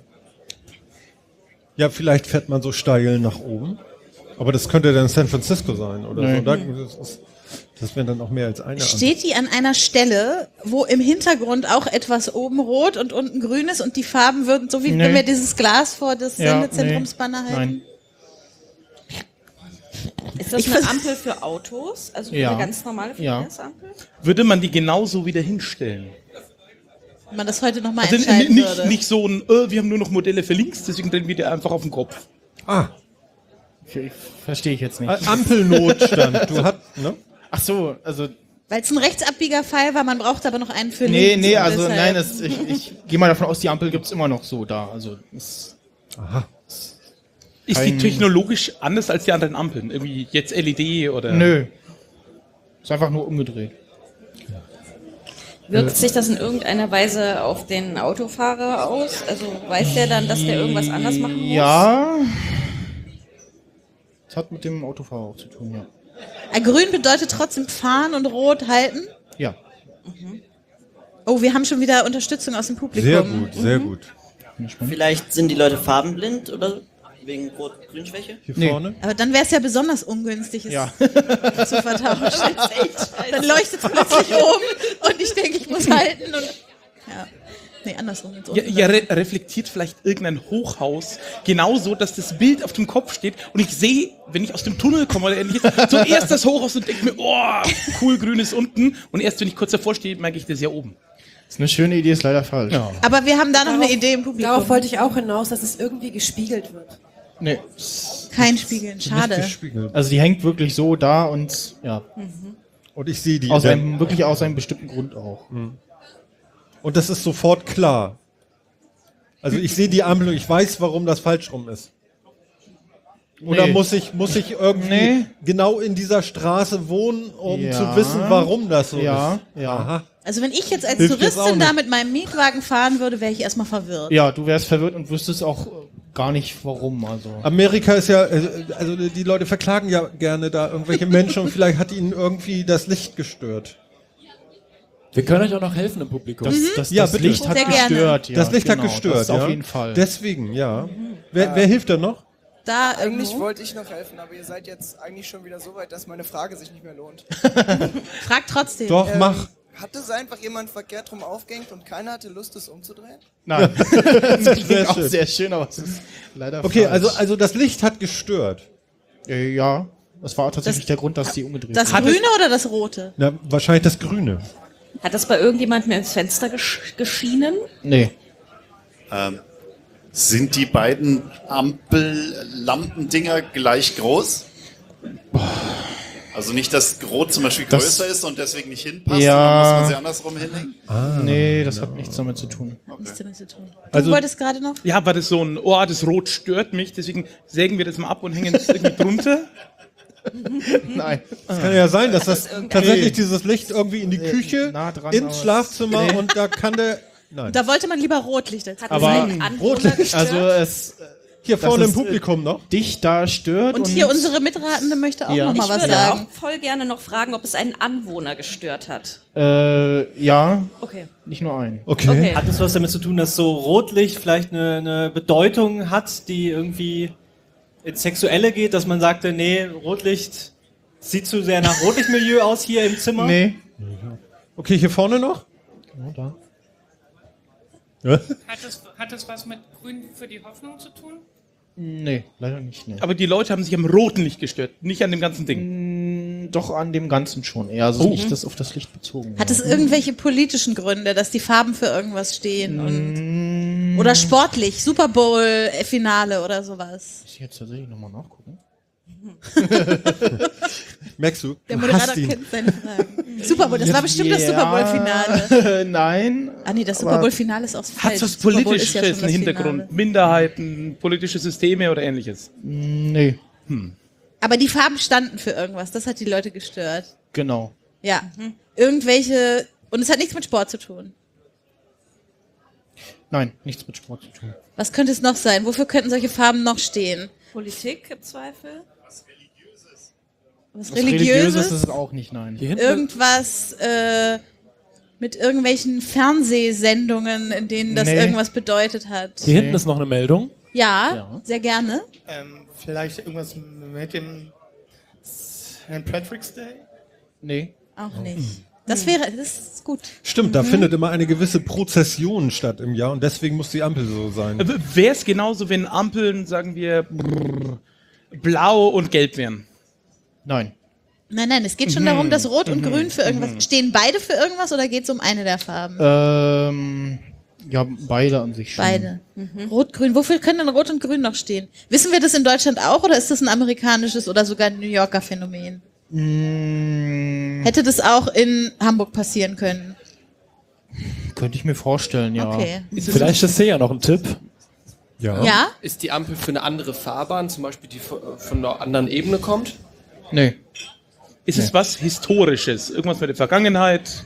Ja, vielleicht fährt man so steil nach oben. Aber das könnte dann San Francisco sein oder Nee. so. Das wäre dann auch mehr als eine. Steht die an einer Stelle, wo im Hintergrund auch etwas oben rot und unten grün ist und die Farben würden, so wie Nee. wenn wir dieses Glas vor das Ja, Sendezentrumsbanner halten? Nein. Ist das Ich eine vers- Ampel für Autos? Also für Ja. eine ganz normale Ja. Verkehrsampel? Würde man die genauso wieder hinstellen? Wenn man das heute nochmal Also entscheiden nicht, würde. nicht so ein, wir haben nur noch Modelle für links, deswegen drehen wir die einfach auf den Kopf. Ah, Verstehe ich jetzt nicht. Ampelnotstand. Du hast, ne? Ach so, also Weil es ein Rechtsabbiegerpfeil war, man braucht aber noch einen für Nee, links. nee, und also deshalb- nein, ich gehe mal davon aus, die Ampel gibt's immer noch so da. Also Aha. Ist die Kein- technologisch anders als die anderen Ampeln? Irgendwie jetzt LED oder? Nö. Ist einfach nur umgedreht. Wirkt sich das in irgendeiner Weise auf den Autofahrer aus? Also weiß der dann, dass der irgendwas anders machen muss? Ja. Das hat mit dem Autofahrer auch zu tun, ja. Grün bedeutet trotzdem fahren und rot halten. Ja. Oh, wir haben schon wieder Unterstützung aus dem Publikum. Sehr gut, sehr Mhm. gut. Vielleicht sind die Leute farbenblind oder wegen Rot-Grün-Schwäche? Hier vorne? Aber dann wäre es ja besonders ungünstig, es Ja. zu vertauschen. Dann leuchtet es plötzlich oben und ich denke, ich muss halten und ja. Nee, andersrum. Jetzt Ja, unten ja dann. reflektiert vielleicht irgendein Hochhaus genauso, dass das Bild auf dem Kopf steht und ich sehe, wenn ich aus dem Tunnel komme oder ähnliches, zuerst das Hochhaus und denke mir, oh, cool, grün ist unten und erst wenn ich kurz davor stehe, merke ich das ja oben. Das ist eine schöne Idee, ist leider falsch. Ja. Aber wir haben da noch eine Idee im Publikum. Darauf wollte ich auch hinaus, dass es irgendwie gespiegelt wird. Nee. Kein Spiegeln, schade. Also die hängt wirklich so da und ja. Und ich sehe die. Aus einem, wirklich aus einem bestimmten Grund auch. Und das ist sofort klar. Also ich sehe die Ampel und ich weiß, warum das falsch rum ist. Oder Nee. muss ich irgendwie genau in dieser Straße wohnen, um zu wissen, warum das so ist? Ja. Aha. Also wenn ich jetzt als Hilft jetzt auch Touristin da nicht. mit meinem Mietwagen fahren würde, wäre ich erstmal verwirrt. Ja, du wärst verwirrt und wüsstest auch gar nicht warum. Also. Amerika ist ja, also die Leute verklagen ja gerne da irgendwelche Menschen und vielleicht hat ihnen irgendwie das Licht gestört. Wir können euch auch noch helfen im Publikum. Das Ja, das bitte. Licht hat Sehr gerne. gestört. Ja, Das Licht genau, hat gestört, das ja. auf jeden Fall. Deswegen, ja. Wer hilft da noch? Da Eigentlich irgendwo. wollte ich noch helfen, aber ihr seid jetzt eigentlich schon wieder so weit, dass meine Frage sich nicht mehr lohnt. Frag trotzdem. Doch, mach. Hat es einfach jemand verkehrt drum aufgehängt und keiner hatte Lust, es umzudrehen? Nein, das klingt auch schön. sehr schön, aber es ist leider Okay, falsch. also das Licht hat gestört. Ja, das war tatsächlich der Grund, dass die umgedreht Das sind. Grüne oder das Rote? Na, wahrscheinlich das Grüne. Hat das bei irgendjemandem ins Fenster geschienen? Nee. Sind die beiden Ampellampendinger gleich groß? Also nicht, dass Rot zum Beispiel Das- größer ist und deswegen nicht hinpasst, Ja. und dann muss man sie andersrum hinlegen? Nee, das hat nichts damit zu tun. Nichts damit zu tun. Du Also- wolltest gerade noch? Ja, war das so ein, oh, das Rot stört mich, deswegen sägen wir das mal ab und hängen es irgendwie drunter? Nein. Es kann ja sein, dass das irgendein- tatsächlich Nee. dieses Licht irgendwie in die Küche, nah dran, ins aber- Schlafzimmer Nee. und da kann der... Nein. Da wollte man lieber Rotlicht als Aber Rotlicht. also es Hier dass vorne im es, Publikum noch. dich da stört Und hier unsere Mitratende möchte auch Ja. noch mal Ich was würde sagen. auch voll gerne noch fragen, ob es einen Anwohner gestört hat. ja, Okay. nicht nur ein. Okay. Hat das was damit zu tun, dass so Rotlicht vielleicht eine Bedeutung hat, die irgendwie ins Sexuelle geht, dass man sagte, nee, Rotlicht sieht zu sehr nach Rotlichtmilieu aus hier im Zimmer? Nee. Okay, hier vorne noch? Ja, da. Ja? Hat das was mit Grün für die Hoffnung zu tun? Nee, leider nicht. Nee. Aber die Leute haben sich am roten Licht gestört, nicht an dem ganzen Ding. Doch an dem Ganzen schon eher. Also nicht das auf das Licht bezogen. Hat es irgendwelche politischen Gründe, dass die Farben für irgendwas stehen? Und oder sportlich, Super Bowl-Finale oder sowas? Muss ich jetzt tatsächlich nochmal nachgucken? Merkst du? Der Du Moderator hast ihn. kennt seine Fragen. Super Bowl, das war bestimmt das Super Bowl-Finale. Nein. Ah nee, das aber- Super Bowl-Finale ist auch falsch. Hat was Super Bowl Politisches ist ja schon im das Hintergrund? Finale. Minderheiten, politische Systeme oder ähnliches? Nee. Aber die Farben standen für irgendwas, das hat die Leute gestört. Genau. Ja. Irgendwelche, und es hat nichts mit Sport zu tun. Nein, nichts mit Sport zu tun. Was könnte es noch sein? Wofür könnten solche Farben noch stehen? Politik im Zweifel? Was Was Religiöses Religiöses? ist es auch nicht, nein. Irgendwas mit irgendwelchen Fernsehsendungen, in denen das Nee. irgendwas bedeutet hat. Hier hinten ist noch eine Meldung. Ja, sehr gerne. Vielleicht irgendwas mit dem St. Patrick's Day? Nee. Auch nicht. Das ist gut. Stimmt, da Mhm. findet immer eine gewisse Prozession statt im Jahr und deswegen muss die Ampel so sein. Wäre es genauso, wenn Ampeln, sagen wir, blau und gelb wären? Nein. Nein, es geht schon darum, dass Rot und Grün für irgendwas. Stehen beide für irgendwas oder geht es um eine der Farben? Ja, beide an sich schon. Beide. Rot, Grün. Wofür können denn Rot und Grün noch stehen? Wissen wir das in Deutschland auch oder ist das ein amerikanisches oder sogar ein New Yorker Phänomen? Hätte das auch in Hamburg passieren können? Könnte ich mir vorstellen, ja. Okay. Vielleicht ist ja noch ein Tipp. Ja? Ist die Ampel für eine andere Fahrbahn, zum Beispiel die von einer anderen Ebene kommt? Nee. Ist es was Historisches? Irgendwas mit der Vergangenheit?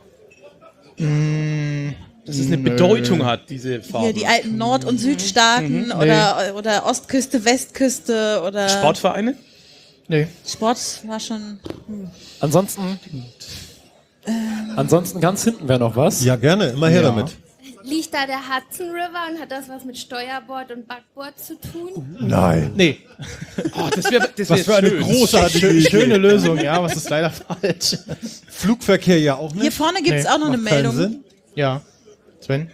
Dass es eine Bedeutung hat, diese Farbe. Hier die alten Nord- und Südstaaten oder Ostküste, Westküste oder... Sportvereine? Nee. Sport war schon... Ansonsten ganz hinten wäre noch was. Ja, gerne. Immer her damit. Liegt da der Hudson River und hat das was mit Steuerbord und Backbord zu tun? Nein. Nee. Oh, das wär Was für eine großartige Idee. Schöne Lösung, ja, was ist leider falsch. Flugverkehr ja auch nicht. Hier vorne gibt es auch noch eine Macht keinen Meldung. Sinn. Ja. Sven?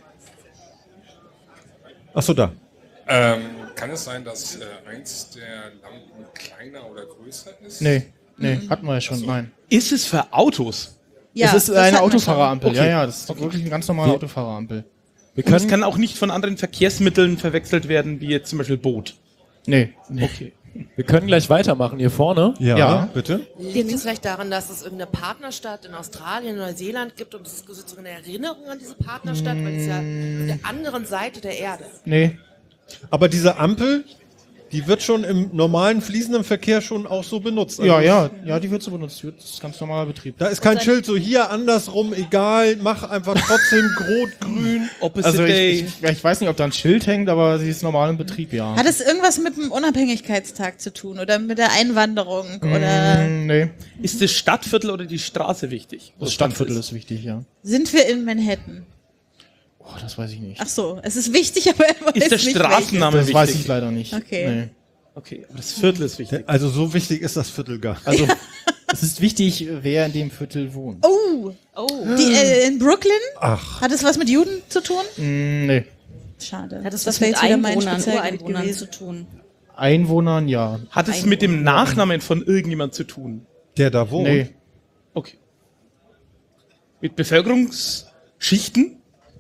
Achso, da. Kann es sein, dass eins der Lampen kleiner oder größer ist? Nee, hatten wir ja schon, nein. Ist es für Autos? Ja, es ist das eine hatten wir Autofahrerampel, schon. Okay. ja, das ist wirklich eine ganz normale Autofahrerampel. Und es kann auch nicht von anderen Verkehrsmitteln verwechselt werden, wie jetzt zum Beispiel Boot. Nee. Okay. Wir können gleich weitermachen hier vorne. Ja. Bitte. Liegt es vielleicht daran, dass es irgendeine Partnerstadt in Australien, Neuseeland gibt und es ist sozusagen eine Erinnerung an diese Partnerstadt, weil es ja auf der anderen Seite der Erde. Nee. Aber diese Ampel, die wird schon im normalen fließenden Verkehr schon auch so benutzt. Ja, die wird so benutzt. Das ist ganz normaler Betrieb. Da ist kein Schild so hier andersrum, egal, mach einfach trotzdem rot, grün. Also ich weiß nicht, ob da ein Schild hängt, aber sie ist normal im Betrieb, ja. Hat es irgendwas mit dem Unabhängigkeitstag zu tun oder mit der Einwanderung? Oder Nee. Ist das Stadtviertel oder die Straße wichtig? Das Stadtviertel ist wichtig, ja. sind wir in Manhattan? Oh, das weiß ich nicht. Ach so, es ist wichtig, aber er weiß Ist der nicht Straßenname Das wichtig? weiß ich leider nicht. Okay. Nee. Okay, aber das Viertel ist wichtig. Also so wichtig ist das Viertel gar nicht. Also es ist wichtig, wer in dem Viertel wohnt. Oh, die in Brooklyn? Ach. Hat es was mit Juden zu tun? Nee. Schade. Hat es Das was wäre mit jetzt wieder mein Einwohnern, Spezialgebiet Ureinwohnern gewesen. zu tun? Einwohnern, ja. Hat es mit dem Nachnamen von irgendjemand zu tun? Der da wohnt? Nee. Okay. Mit Bevölkerungsschichten?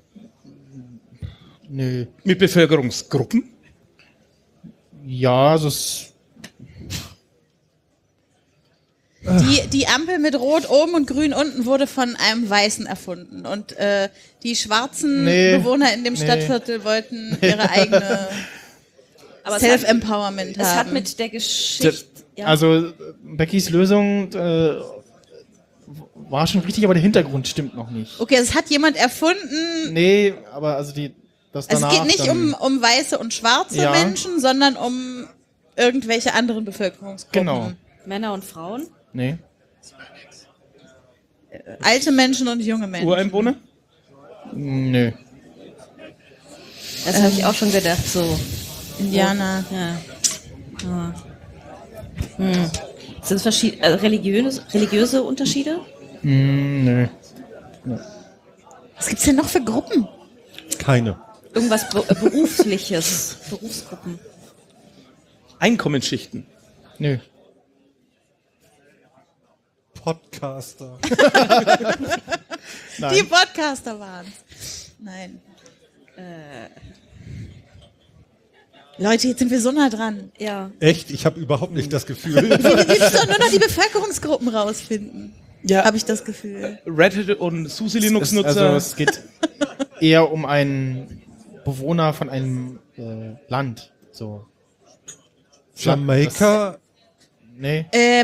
Nee. Mit Bevölkerungsgruppen? Ja, also es Die Ampel mit Rot oben und Grün unten wurde von einem Weißen erfunden. Und die schwarzen Bewohner in dem Stadtviertel wollten ihre eigene Self-Empowerment haben. Es hat mit der Geschichte... Ja. Also Beckys Lösung war schon richtig, aber der Hintergrund stimmt noch nicht. Okay, es hat jemand erfunden. Nee, aber also das Es danach geht nicht dann, um weiße und schwarze Ja. Menschen, sondern um irgendwelche anderen Bevölkerungsgruppen. Genau. Männer und Frauen? Nee. Alte Menschen und junge Menschen. Ureinwohner? Nö. Das habe ich auch schon gedacht, so. Indianer. Ja. Ja. Sind es religiöse Unterschiede? Nö. Was gibt's denn noch für Gruppen? Keine. Irgendwas Berufliches, Berufsgruppen. Einkommensschichten? Nö. Podcaster. Die Podcaster waren's. Nein. Leute, jetzt sind wir so nah dran. Ja. Echt? Ich habe überhaupt nicht das Gefühl. Wir müssen doch nur noch die Bevölkerungsgruppen rausfinden. Ja. Habe ich das Gefühl. Red Hat und SUSE Linux-Nutzer? Also es geht eher um einen Bewohner von einem Land. So. Jamaika? Nee.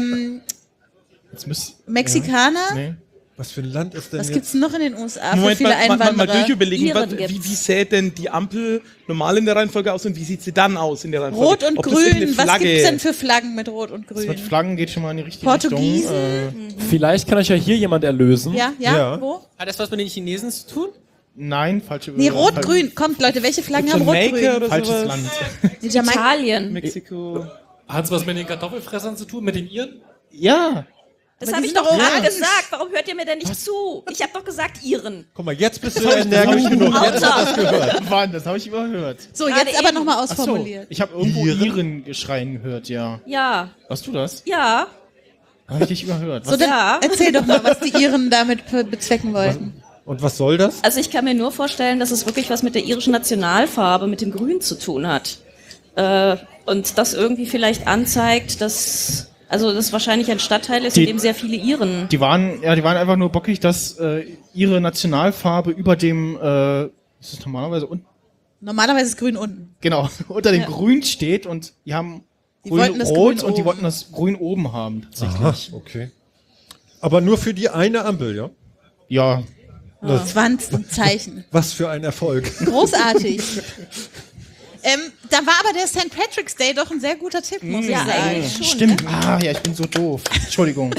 Mexikaner? Nee. Was für ein Land ist denn Was jetzt? gibt's noch in den USA Moment, für viele mal Einwanderer? durchüberlegen, Iren wie gibt's. sähe denn die Ampel normal in der Reihenfolge aus und wie sieht sie dann aus in der Reihenfolge? Rot und Ob das irgendeine Grün. Was Flagge- gibt's denn für Flaggen mit Rot und Das mit Grün? Flaggen geht schon mal in die richtige Portugiesen? Richtung. Vielleicht kann euch ja hier jemand erlösen. Ja, wo? Hat das was mit den Chinesen zu tun? Nein, falsche Nee, Rot-Grün. Kommt, Leute, welche Flaggen haben Rot-Grün? Falsches Land. Die Jamaika. Italien. Mexiko. Hat es was mit den Kartoffelfressern zu tun, mit den Iren? Ja. Das Aber habe die ich sind doch doch gerade orange. gesagt. Warum hört ihr mir denn nicht zu? Ich habe doch gesagt Iren. Guck mal, jetzt bist du energisch genug. Jetzt hat das gehört. Mann, das habe ich überhört. So, Gerade jetzt aber eben. nochmal Ach so, ausformuliert. ich habe irgendwo Iren-Geschreien gehört, ja. Ja. Hast du das? Ja. Habe ich dich überhört. So, dann Ja. erzähl doch mal, was die Iren damit bezwecken wollten. Und was soll das? Also ich kann mir nur vorstellen, dass es wirklich was mit der irischen Nationalfarbe, mit dem Grün zu tun hat. Und das irgendwie vielleicht anzeigt, dass Also das ist wahrscheinlich ein Stadtteil ist, in dem sehr viele Iren... Die waren einfach nur bockig, dass ihre Nationalfarbe über dem, ist das normalerweise unten? Normalerweise ist grün unten. Genau, unter dem Grün steht und die haben wollten das Grün-Rot Grün und die oben. wollten das Grün oben haben, tatsächlich. Aha, okay. Aber nur für die eine Ampel, ja? Ja. Das waren Zeichen. Was für ein Erfolg. Großartig. Da war aber der St. Patrick's Day doch ein sehr guter Tipp, muss ich Ja, sagen. eigentlich schon. Stimmt. Ne? Ah, ja, ich bin so doof. Entschuldigung.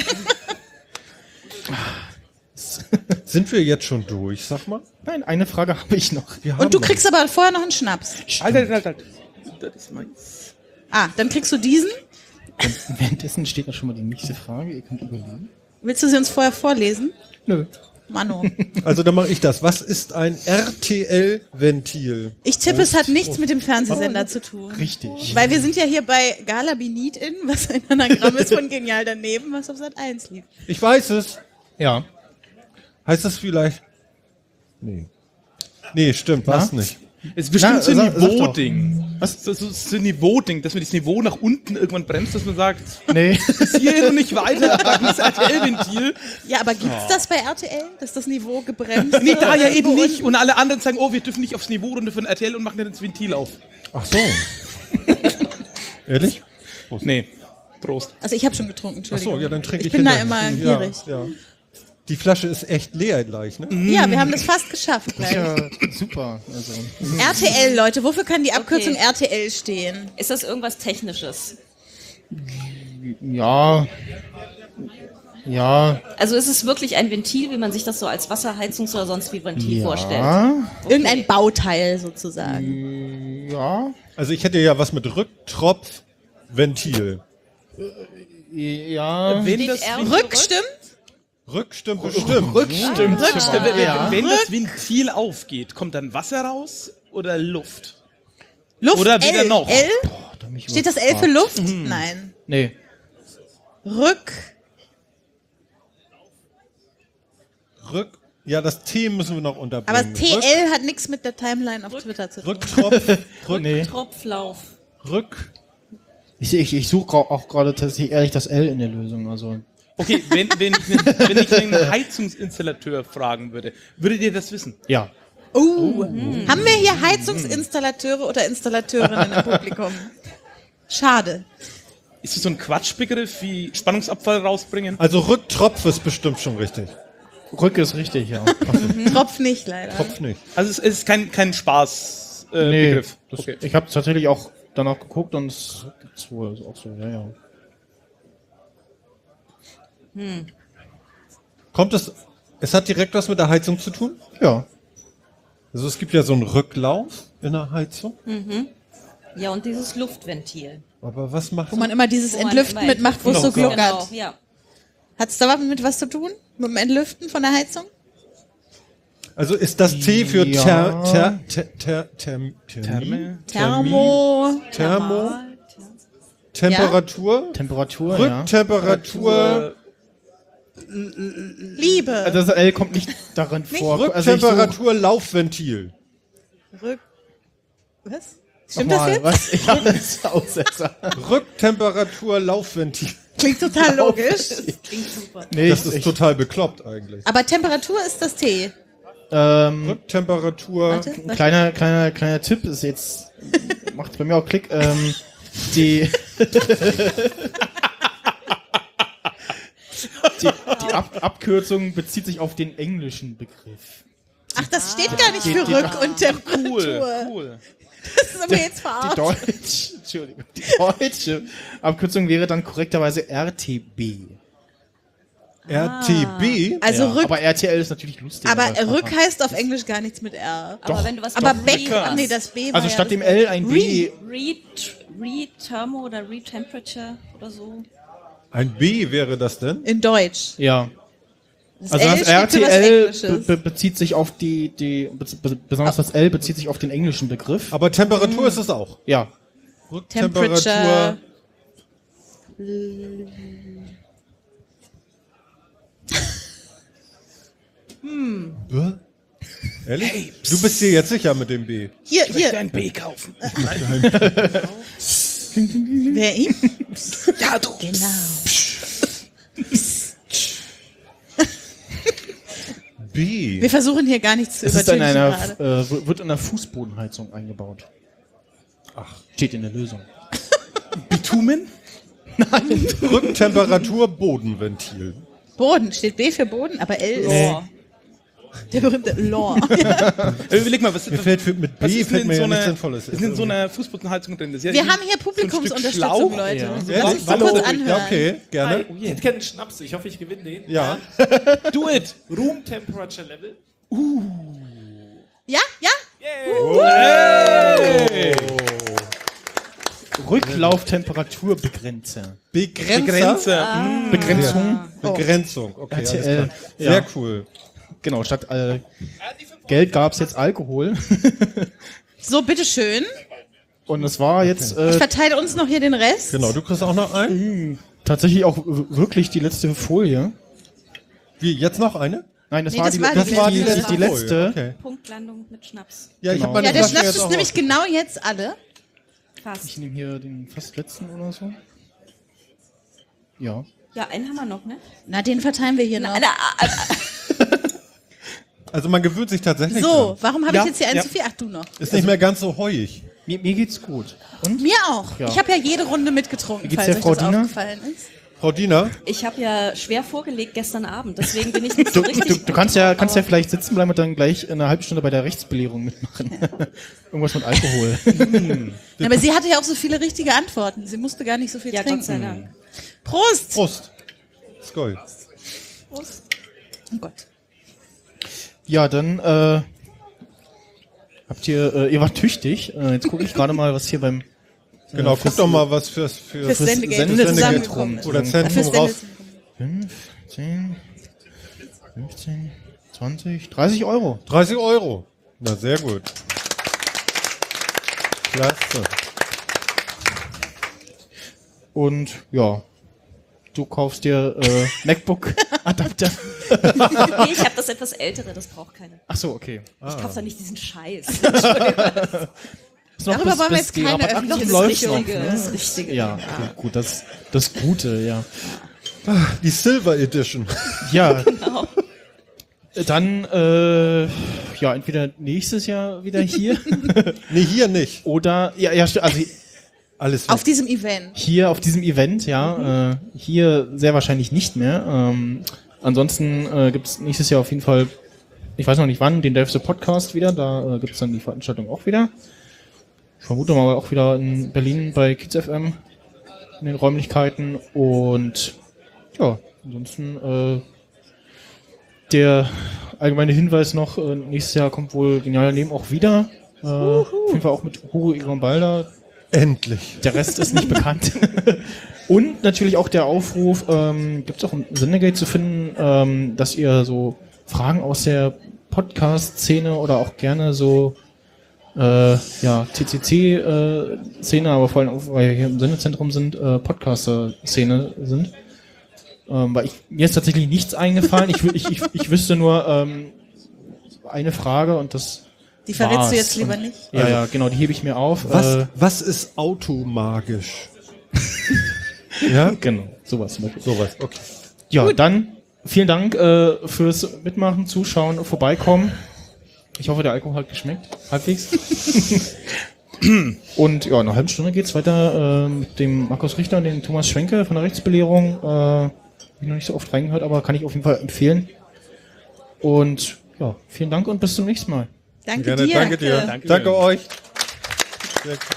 Sind wir jetzt schon durch, sag mal? Nein, eine Frage habe ich noch. Und du kriegst aber vorher noch einen Schnaps. Halt. Das ist meins. Ah, dann kriegst du diesen. Und währenddessen steht noch schon mal die nächste Frage. Ihr könnt überlegen. Willst du sie uns vorher vorlesen? Nö. Mano. Also dann mache ich das. Was ist ein RTL-Ventil? Ich tippe, es hat nichts mit dem Fernsehsender zu tun. Richtig. Weil wir sind ja hier bei Gala Binit in, was ein Anagramm ist von Genial daneben, was auf Sat 1 lief. Ich weiß es. Ja. Heißt das vielleicht? Nee. Nee, stimmt, was nicht. Es ist bestimmt so ein sag doch. Niveau-Ding. Das ist so ein Niveau-Ding, dass man das Niveau nach unten irgendwann bremst, dass man sagt, nee, bis hierhin und nicht weiter, das RTL-Ventil. Ja, aber gibt's das bei RTL, dass das Niveau gebremst Nee, da ja wird? eben nicht. Und alle anderen sagen, oh, wir dürfen nicht aufs Niveau runter von RTL und machen dann das Ventil auf. Ach so. Ehrlich? Prost. Nee. Prost. Also ich habe schon getrunken, Ach Entschuldigung. so, ja, dann trinke ich Ich bin da hinterher. immer gierig. Ja. Die Flasche ist echt leer gleich, ne? Ja, wir haben das fast geschafft gleich. Ja, super. Also. RTL, Leute, wofür kann die Abkürzung RTL stehen? Ist das irgendwas Technisches? Ja. Ja. Also ist es wirklich ein Ventil, wie man sich das so als Wasserheizungs- oder sonst wie Ventil vorstellt? Irgendein Bauteil sozusagen. Ja. Also ich hätte ja was mit Rücktropfventil. Ja. Wenn das Rück stimmt? Rück stimmt bestimmt. Rück stimmt. Ja. Wenn das Ventil aufgeht, kommt dann Wasser raus oder Luft? Luft, Oder weder L. noch. L? Steht das L für Luft? Nein. Nee. Ja, das T müssen wir noch unterbringen. Aber TL hat nichts mit der Timeline auf Twitter zu tun. Tropflauf. Ich suche auch gerade tatsächlich ehrlich das L in der Lösung. Also. Okay, wenn ich einen Heizungsinstallateur fragen würde, würdet ihr das wissen? Ja. Haben wir hier Heizungsinstallateure oder Installateurinnen im Publikum? Schade. Ist das so ein Quatschbegriff wie Spannungsabfall rausbringen? Also Rücktropf ist bestimmt schon richtig. Rück ist richtig, ja. Tropf nicht, leider. Tropf nicht. Also es ist kein Spaß Nee, Begriff. okay. Ich habe tatsächlich auch danach geguckt und es gibt's wohl auch so, ja. Kommt es hat direkt was mit der Heizung zu tun? Ja. Also es gibt ja so einen Rücklauf in der Heizung. Mhm. Ja, und dieses Luftventil. Aber was macht Wo man immer dieses Wo man Entlüften immer mitmacht, wo es so Genau, gluckert. ja. Hat es da mit was zu tun? Mit dem Entlüften von der Heizung? Also ist das T für Ja. Temperatur? Temperatur, Rücktemperatur? Liebe. Also das L kommt nicht darin vor. Rücktemperatur, Laufventil. Was? Stimmt das jetzt? Was? Ich habe das Aussetzer. Rücktemperatur, Laufventil. Klingt total logisch. Klingt super. Nee, Das ist total bekloppt eigentlich. Aber Temperatur ist das T. Rücktemperatur. Warte. Ein kleiner Tipp ist jetzt, macht bei mir auch Klick, die Abkürzung bezieht sich auf den englischen Begriff. Ach, das steht gar nicht für Rück- und Temperatur. Cool. Das ist aber jetzt verarscht. Die deutsche Abkürzung wäre dann korrekterweise RTB. RTB? Also Rück, aber RTL ist natürlich lustig. aber Rück heißt auf Englisch gar nichts mit R. Aber wenn du was Aber mit Beck, Re hast. nee, das B war Also ja statt das dem L ein B. Re-Thermo oder Re-Temperature oder so. Ein B wäre das denn? in Deutsch. Ja. Das Also L das steht für was RTL Englisches. bezieht sich auf besonders das L bezieht sich auf den englischen Begriff. Aber Temperatur ist es auch. Ja. Temperature. Ehrlich? Du bist dir jetzt sicher mit dem B. Hier. ein B kaufen. Wer ihn? Ja, du. Genau. B. Wir versuchen hier gar nichts zu Es ist in übertünchen einer, gerade. wird in einer Fußbodenheizung eingebaut. Ach. Steht in der Lösung. Bitumen? Rücktemperatur Bodenventil. Boden, steht B für Boden, aber L ist der berühmte Lore. Überleg mal, was Mir fällt mit B ist fällt denn mir so ja nichts eine, Sinnvolles. was ist in so einer Fußbodenheizung drin? Das ist ja Wir wie haben hier so ein Publikumsunterstützung, Stück Schlauch. Leute. Ja. Du Ja, kannst dich hallo. kurz anhören. Ja, okay, gerne. Hi, ich kenne einen Schnaps. Ich hoffe, ich gewinne den. Ja. Do it! Room Temperature Level. Ja, ja. Hey! Rücklauftemperaturbegrenzung. Begrenzer. Begrenzung. Begrenzung. Okay, alles RTL. klar. Sehr cool. Genau, statt Geld gab es jetzt Alkohol. So, bitteschön. Und es war jetzt Ich verteile uns noch hier den Rest. Genau, du kriegst auch noch einen. tatsächlich auch wirklich die letzte Folie. Wie, jetzt noch eine? Nein, das Nee, war das die, war das die war letzte. die letzte. Okay. Punktlandung mit Schnaps. Ja, ich Genau. habe meine Ja, der Flasche Schnaps jetzt ist auch nämlich noch. genau jetzt alle. Fast. Ich nehme hier den fast letzten oder so. Ja. Ja, einen haben wir noch, ne? Na, den verteilen wir hier noch. Also man gewöhnt sich tatsächlich So, dran. warum habe Ja, ich jetzt hier einen ja. zu viel? Ach, du noch. Ist nicht mehr ganz so heuig. Mir geht's gut. Und? Mir auch. Ja. Ich habe ja jede Runde mitgetrunken, Wie geht's falls der euch Frau das Diener? aufgefallen ist. Frau Diener? Ich habe ja schwer vorgelegt gestern Abend, deswegen bin ich nicht so richtig. Du kannst ja vielleicht sitzen bleiben und dann gleich in einer halben Stunde bei der Rechtsbelehrung mitmachen. Irgendwas mit Alkohol. Ja, aber sie hatte ja auch so viele richtige Antworten. Sie musste gar nicht so viel Ja, trinken. Gott sei Dank. Prost! Prost. Skol. Prost. Oh Gott. Ja, dann habt ihr wart tüchtig. Jetzt gucke ich gerade mal, was hier beim Genau, guck doch mal, was fürs Sendegate zusammengekommen ist. oder Zentrum Fürs raus. 5, 10, 15, 20, 30 Euro. 30 Euro. Na, sehr gut. Klasse. Und ja, du kaufst dir MacBook-Adapter. Nee, ich habe das etwas ältere, das braucht keine. Ach so, okay. Ich kaufe da nicht diesen Scheiß. Darüber wollen wir jetzt keine öffentliche Diskussion. Das Richtige. Ja, okay, gut, das Gute, ja. Die Silver Edition. Ja. Genau. Dann, ja, entweder nächstes Jahr wieder hier. Nee, hier nicht. Oder, ja, also alles Auf diesem Event. hier auf diesem Event, ja. Hier sehr wahrscheinlich nicht mehr. Ansonsten gibt's nächstes Jahr auf jeden Fall, ich weiß noch nicht wann, den Delfse Podcast wieder. Da gibt's dann die Veranstaltung auch wieder. Ich vermute mal auch wieder in Berlin bei Kids FM in den Räumlichkeiten. Und ja, ansonsten der allgemeine Hinweis noch, nächstes Jahr kommt wohl Genial daneben auch wieder. Auf jeden Fall auch mit Hugo Egon Balder. Endlich. Der Rest ist nicht bekannt. Und natürlich auch der Aufruf, gibt es auch im Sendegate zu finden, dass ihr so Fragen aus der Podcast-Szene oder auch gerne so TCC-Szene, aber vor allem auch, weil wir hier im Sendezentrum sind, Podcaster-Szene sind. Weil mir ist tatsächlich nichts eingefallen. Ich wüsste nur eine Frage und das Die verrätst war's. du jetzt lieber nicht? Ja, ja, genau, die hebe ich mir auf. Was ist automagisch? Ja? Genau, sowas zum Beispiel. Sowas, okay. Ja, dann vielen Dank fürs Mitmachen, Zuschauen, Vorbeikommen. Ich hoffe, der Alkohol hat geschmeckt, halbwegs. Und ja, in einer halben Stunde geht's weiter mit dem Markus Richter und dem Thomas Schwenke von der Rechtsbelehrung. Hab ich noch nicht so oft reingehört, aber kann ich auf jeden Fall empfehlen. Und ja, vielen Dank und bis zum nächsten Mal. Danke Gerne, dir. danke dir. Danke euch. Sehr cool.